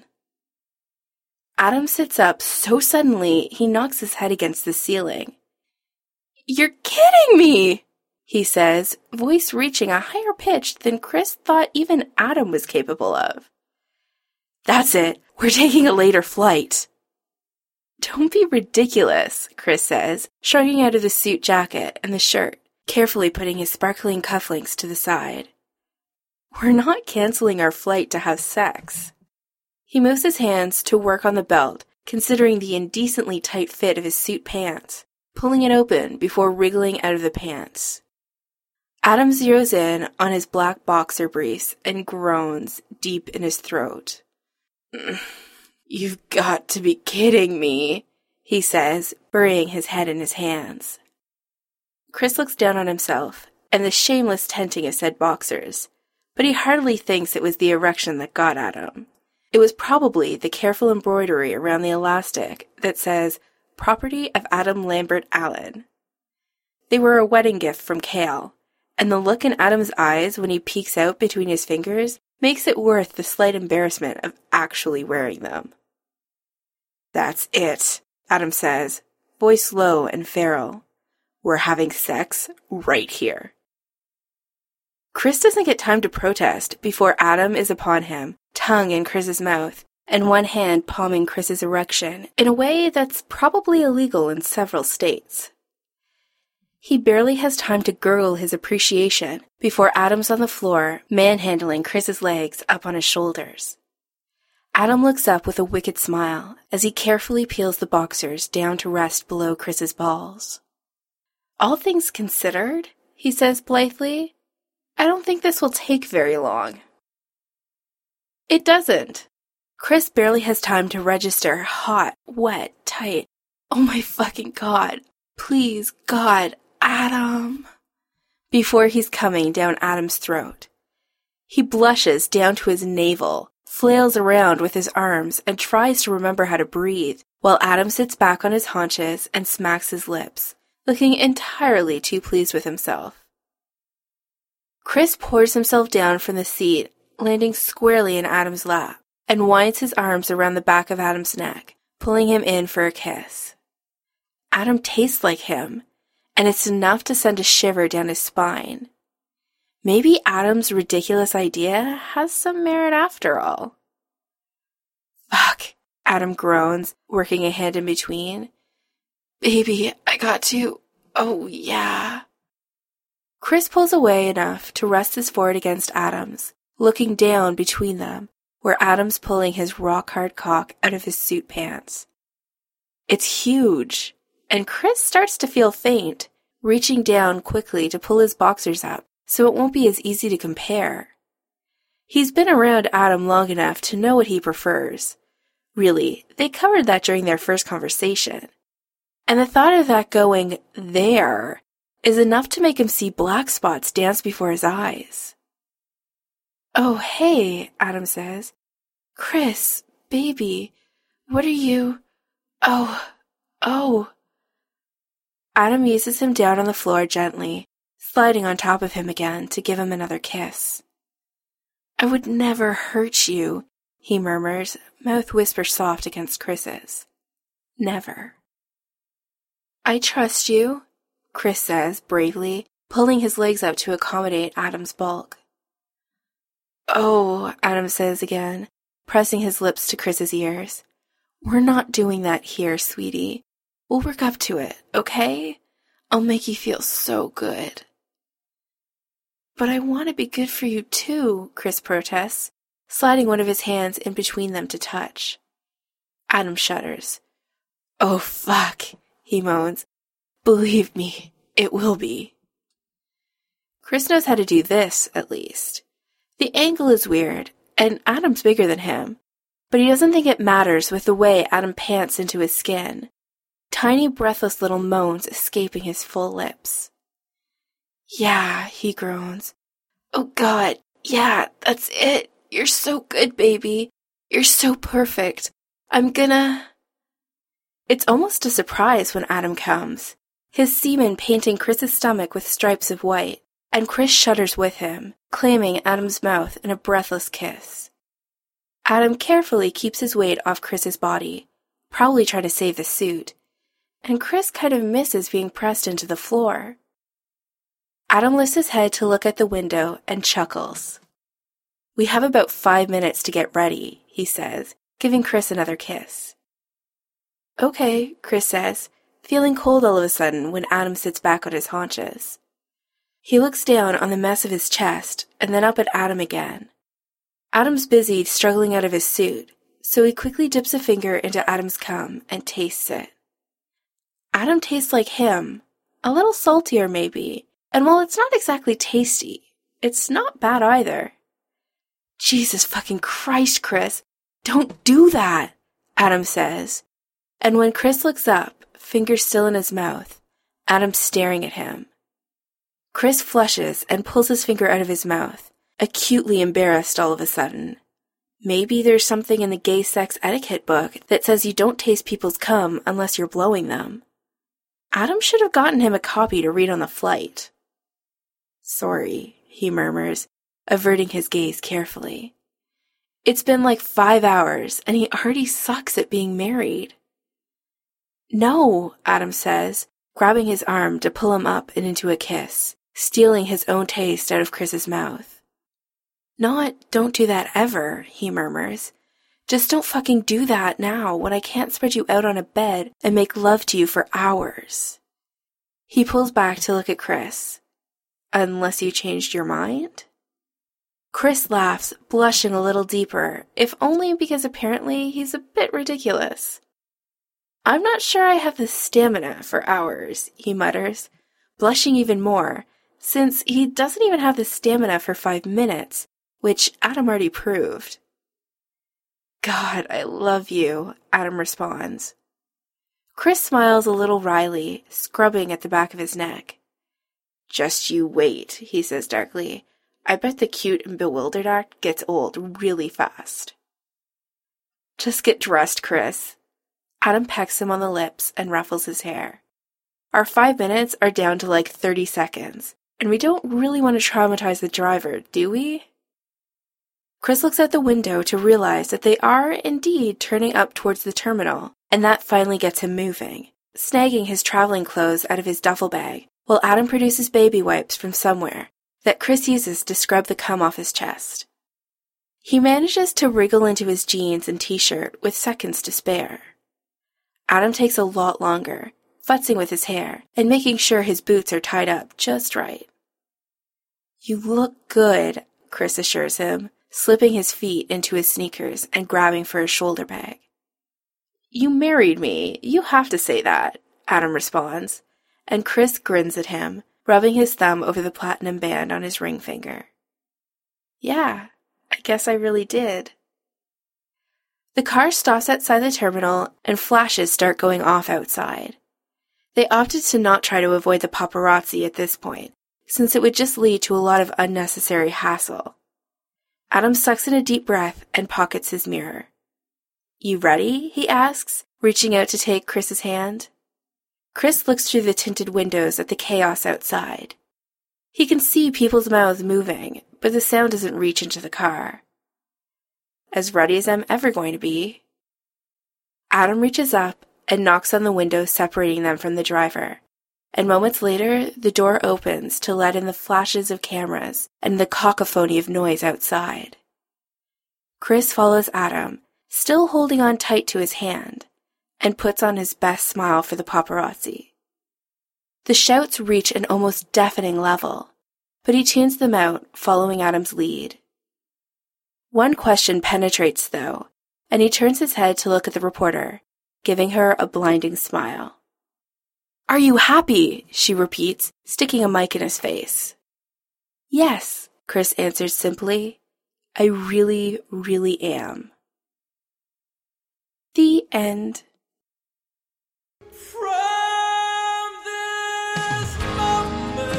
Adam sits up so suddenly he knocks his head against the ceiling. "You're kidding me!" he says, voice reaching a higher pitch than Chris thought even Adam was capable of. "That's it. We're taking a later flight." "Don't be ridiculous," Chris says, shrugging out of the suit jacket and the shirt, carefully putting his sparkling cufflinks to the side. "We're not canceling our flight to have sex." He moves his hands to work on the belt, considering the indecently tight fit of his suit pants, pulling it open before wriggling out of the pants. Adam zeroes in on his black boxer briefs and groans deep in his throat. "You've got to be kidding me," he says, burying his head in his hands. Chris looks down on himself and the shameless tenting of said boxers, but he hardly thinks it was the erection that got at him. It was probably the careful embroidery around the elastic that says, "Property of Adam Lambert Allen." They were a wedding gift from Kale, and the look in Adam's eyes when he peeks out between his fingers makes it worth the slight embarrassment of actually wearing them. "That's it," Adam says, voice low and feral. "We're having sex right here." Chris doesn't get time to protest before Adam is upon him, tongue in Chris's mouth, and one hand palming Chris's erection in a way that's probably illegal in several states. He barely has time to gurgle his appreciation before Adam's on the floor, manhandling Chris's legs up on his shoulders. Adam looks up with a wicked smile as he carefully peels the boxers down to rest below Chris's balls. "All things considered," he says blithely, "I don't think this will take very long." It doesn't. Chris barely has time to register hot, wet, tight. "Oh my fucking God. Please, God, Adam," before he's coming down Adam's throat. He blushes down to his navel, flails around with his arms, and tries to remember how to breathe, while Adam sits back on his haunches and smacks his lips, looking entirely too pleased with himself. Chris pours himself down from the seat, landing squarely in Adam's lap, and winds his arms around the back of Adam's neck, pulling him in for a kiss. Adam tastes like him, and it's enough to send a shiver down his spine. Maybe Adam's ridiculous idea has some merit after all. Fuck, Adam groans, working a hand in between. Baby, I got to... Oh, yeah. Chris pulls away enough to rest his forehead against Adam's, looking down between them, where Adam's pulling his rock-hard cock out of his suit pants. It's huge, and Chris starts to feel faint, reaching down quickly to pull his boxers up so it won't be as easy to compare. He's been around Adam long enough to know what he prefers. Really, they covered that during their first conversation. And the thought of that going there is enough to make him see black spots dance before his eyes. Oh, hey, Adam says. Chris, baby, what are you... Oh, oh. Adam eases him down on the floor gently, sliding on top of him again to give him another kiss. I would never hurt you, he murmurs, mouth whisper soft against Chris's. Never. I trust you, Chris says bravely, pulling his legs up to accommodate Adam's bulk. Oh, Adam says again, pressing his lips to Chris's ears. We're not doing that here, sweetie. We'll work up to it, okay? I'll make you feel so good. But I want to be good for you too, Chris protests, sliding one of his hands in between them to touch. Adam shudders. Oh, fuck, he moans. Believe me, it will be. Chris knows how to do this, at least. The angle is weird, and Adam's bigger than him, but he doesn't think it matters with the way Adam pants into his skin. Tiny, breathless little moans escaping his full lips. Yeah, he groans. Oh God, yeah, that's it. You're so good, baby. You're so perfect. I'm gonna... It's almost a surprise when Adam comes, his semen painting Chris's stomach with stripes of white, and Chris shudders with him, claiming Adam's mouth in a breathless kiss. Adam carefully keeps his weight off Chris's body, probably trying to save the suit, and Chris kind of misses being pressed into the floor. Adam lifts his head to look at the window and chuckles. We have about five minutes to get ready, he says, giving Chris another kiss. Okay, Chris says, feeling cold all of a sudden when Adam sits back on his haunches. He looks down on the mess of his chest and then up at Adam again. Adam's busy struggling out of his suit, so he quickly dips a finger into Adam's cum and tastes it. Adam tastes like him, a little saltier maybe, and while it's not exactly tasty, it's not bad either. Jesus fucking Christ, Chris, don't do that, Adam says. And when Chris looks up, fingers still in his mouth, Adam's staring at him. Chris flushes and pulls his finger out of his mouth, acutely embarrassed all of a sudden. Maybe there's something in the gay sex etiquette book that says you don't taste people's cum unless you're blowing them. Adam should have gotten him a copy to read on the flight. Sorry, he murmurs, averting his gaze carefully. It's been like five hours, and he already sucks at being married. No, Adam says, grabbing his arm to pull him up and into a kiss, stealing his own taste out of Chris's mouth. Not, don't do that ever, he murmurs. Just don't fucking do that now when I can't spread you out on a bed and make love to you for hours. He pulls back to look at Chris. Unless you changed your mind? Chris laughs, blushing a little deeper, if only because apparently he's a bit ridiculous. I'm not sure I have the stamina for hours, he mutters, blushing even more, since he doesn't even have the stamina for five minutes, which Adam already proved. God, I love you, Adam responds. Chris smiles a little wryly, scrubbing at the back of his neck. Just you wait, he says darkly. I bet the cute and bewildered act gets old really fast. Just get dressed, Chris. Adam pecks him on the lips and ruffles his hair. Our five minutes are down to like thirty seconds, and we don't really want to traumatize the driver, do we? Chris looks out the window to realize that they are indeed turning up towards the terminal, and that finally gets him moving, snagging his traveling clothes out of his duffel bag while Adam produces baby wipes from somewhere that Chris uses to scrub the cum off his chest. He manages to wriggle into his jeans and t-shirt with seconds to spare. Adam takes a lot longer, futzing with his hair and making sure his boots are tied up just right. "You look good," Chris assures him, slipping his feet into his sneakers and grabbing for his shoulder bag. "You married me. You have to say that," Adam responds, and Chris grins at him, rubbing his thumb over the platinum band on his ring finger. "Yeah, I guess I really did." The car stops outside the terminal and flashes start going off outside. They opted to not try to avoid the paparazzi at this point, since it would just lead to a lot of unnecessary hassle. Adam sucks in a deep breath and pockets his mirror. "You ready?" he asks, reaching out to take Chris's hand. Chris looks through the tinted windows at the chaos outside. He can see people's mouths moving, but the sound doesn't reach into the car. "As ready as I'm ever going to be." Adam reaches up and knocks on the window separating them from the driver, and moments later the door opens to let in the flashes of cameras and the cacophony of noise outside. Chris follows Adam, still holding on tight to his hand, and puts on his best smile for the paparazzi. The shouts reach an almost deafening level, but he tunes them out, following Adam's lead. One question penetrates, though, and he turns his head to look at the reporter, giving her a blinding smile. "Are you happy?" she repeats, sticking a mic in his face. "Yes," Chris answers simply. "I really, really am." The end. From this moment,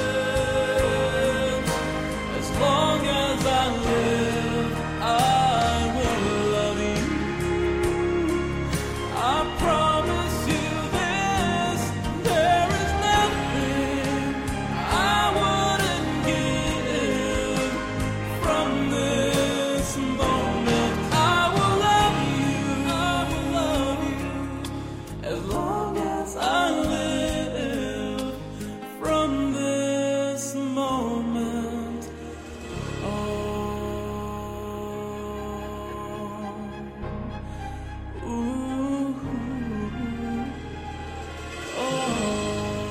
as long as I live, I will love you. I promise you this, there is nothing I wouldn't give. From this moment, I will love you, I will love you, as long as I live. From this moment on. Ooh, oh.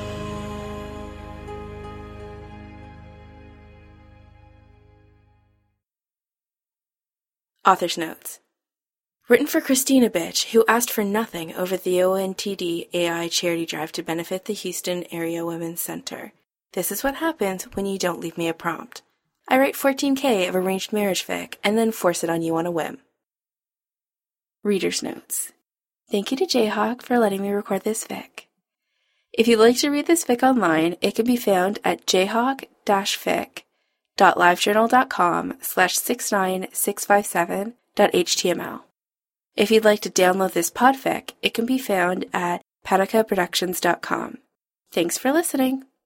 Author's notes. Written for Christina Bitch, who asked for nothing over the O N T D A I charity drive to benefit the Houston Area Women's Center. This is what happens when you don't leave me a prompt. I write fourteen K of arranged marriage fic and then force it on you on a whim. Reader's notes. Thank you to Jayhawk for letting me record this fic. If you'd like to read this fic online, it can be found at jayhawk-fic.livejournal.com slash 69657.html. If you'd like to download this podfic, it can be found at patacaproductions dot com. Thanks for listening.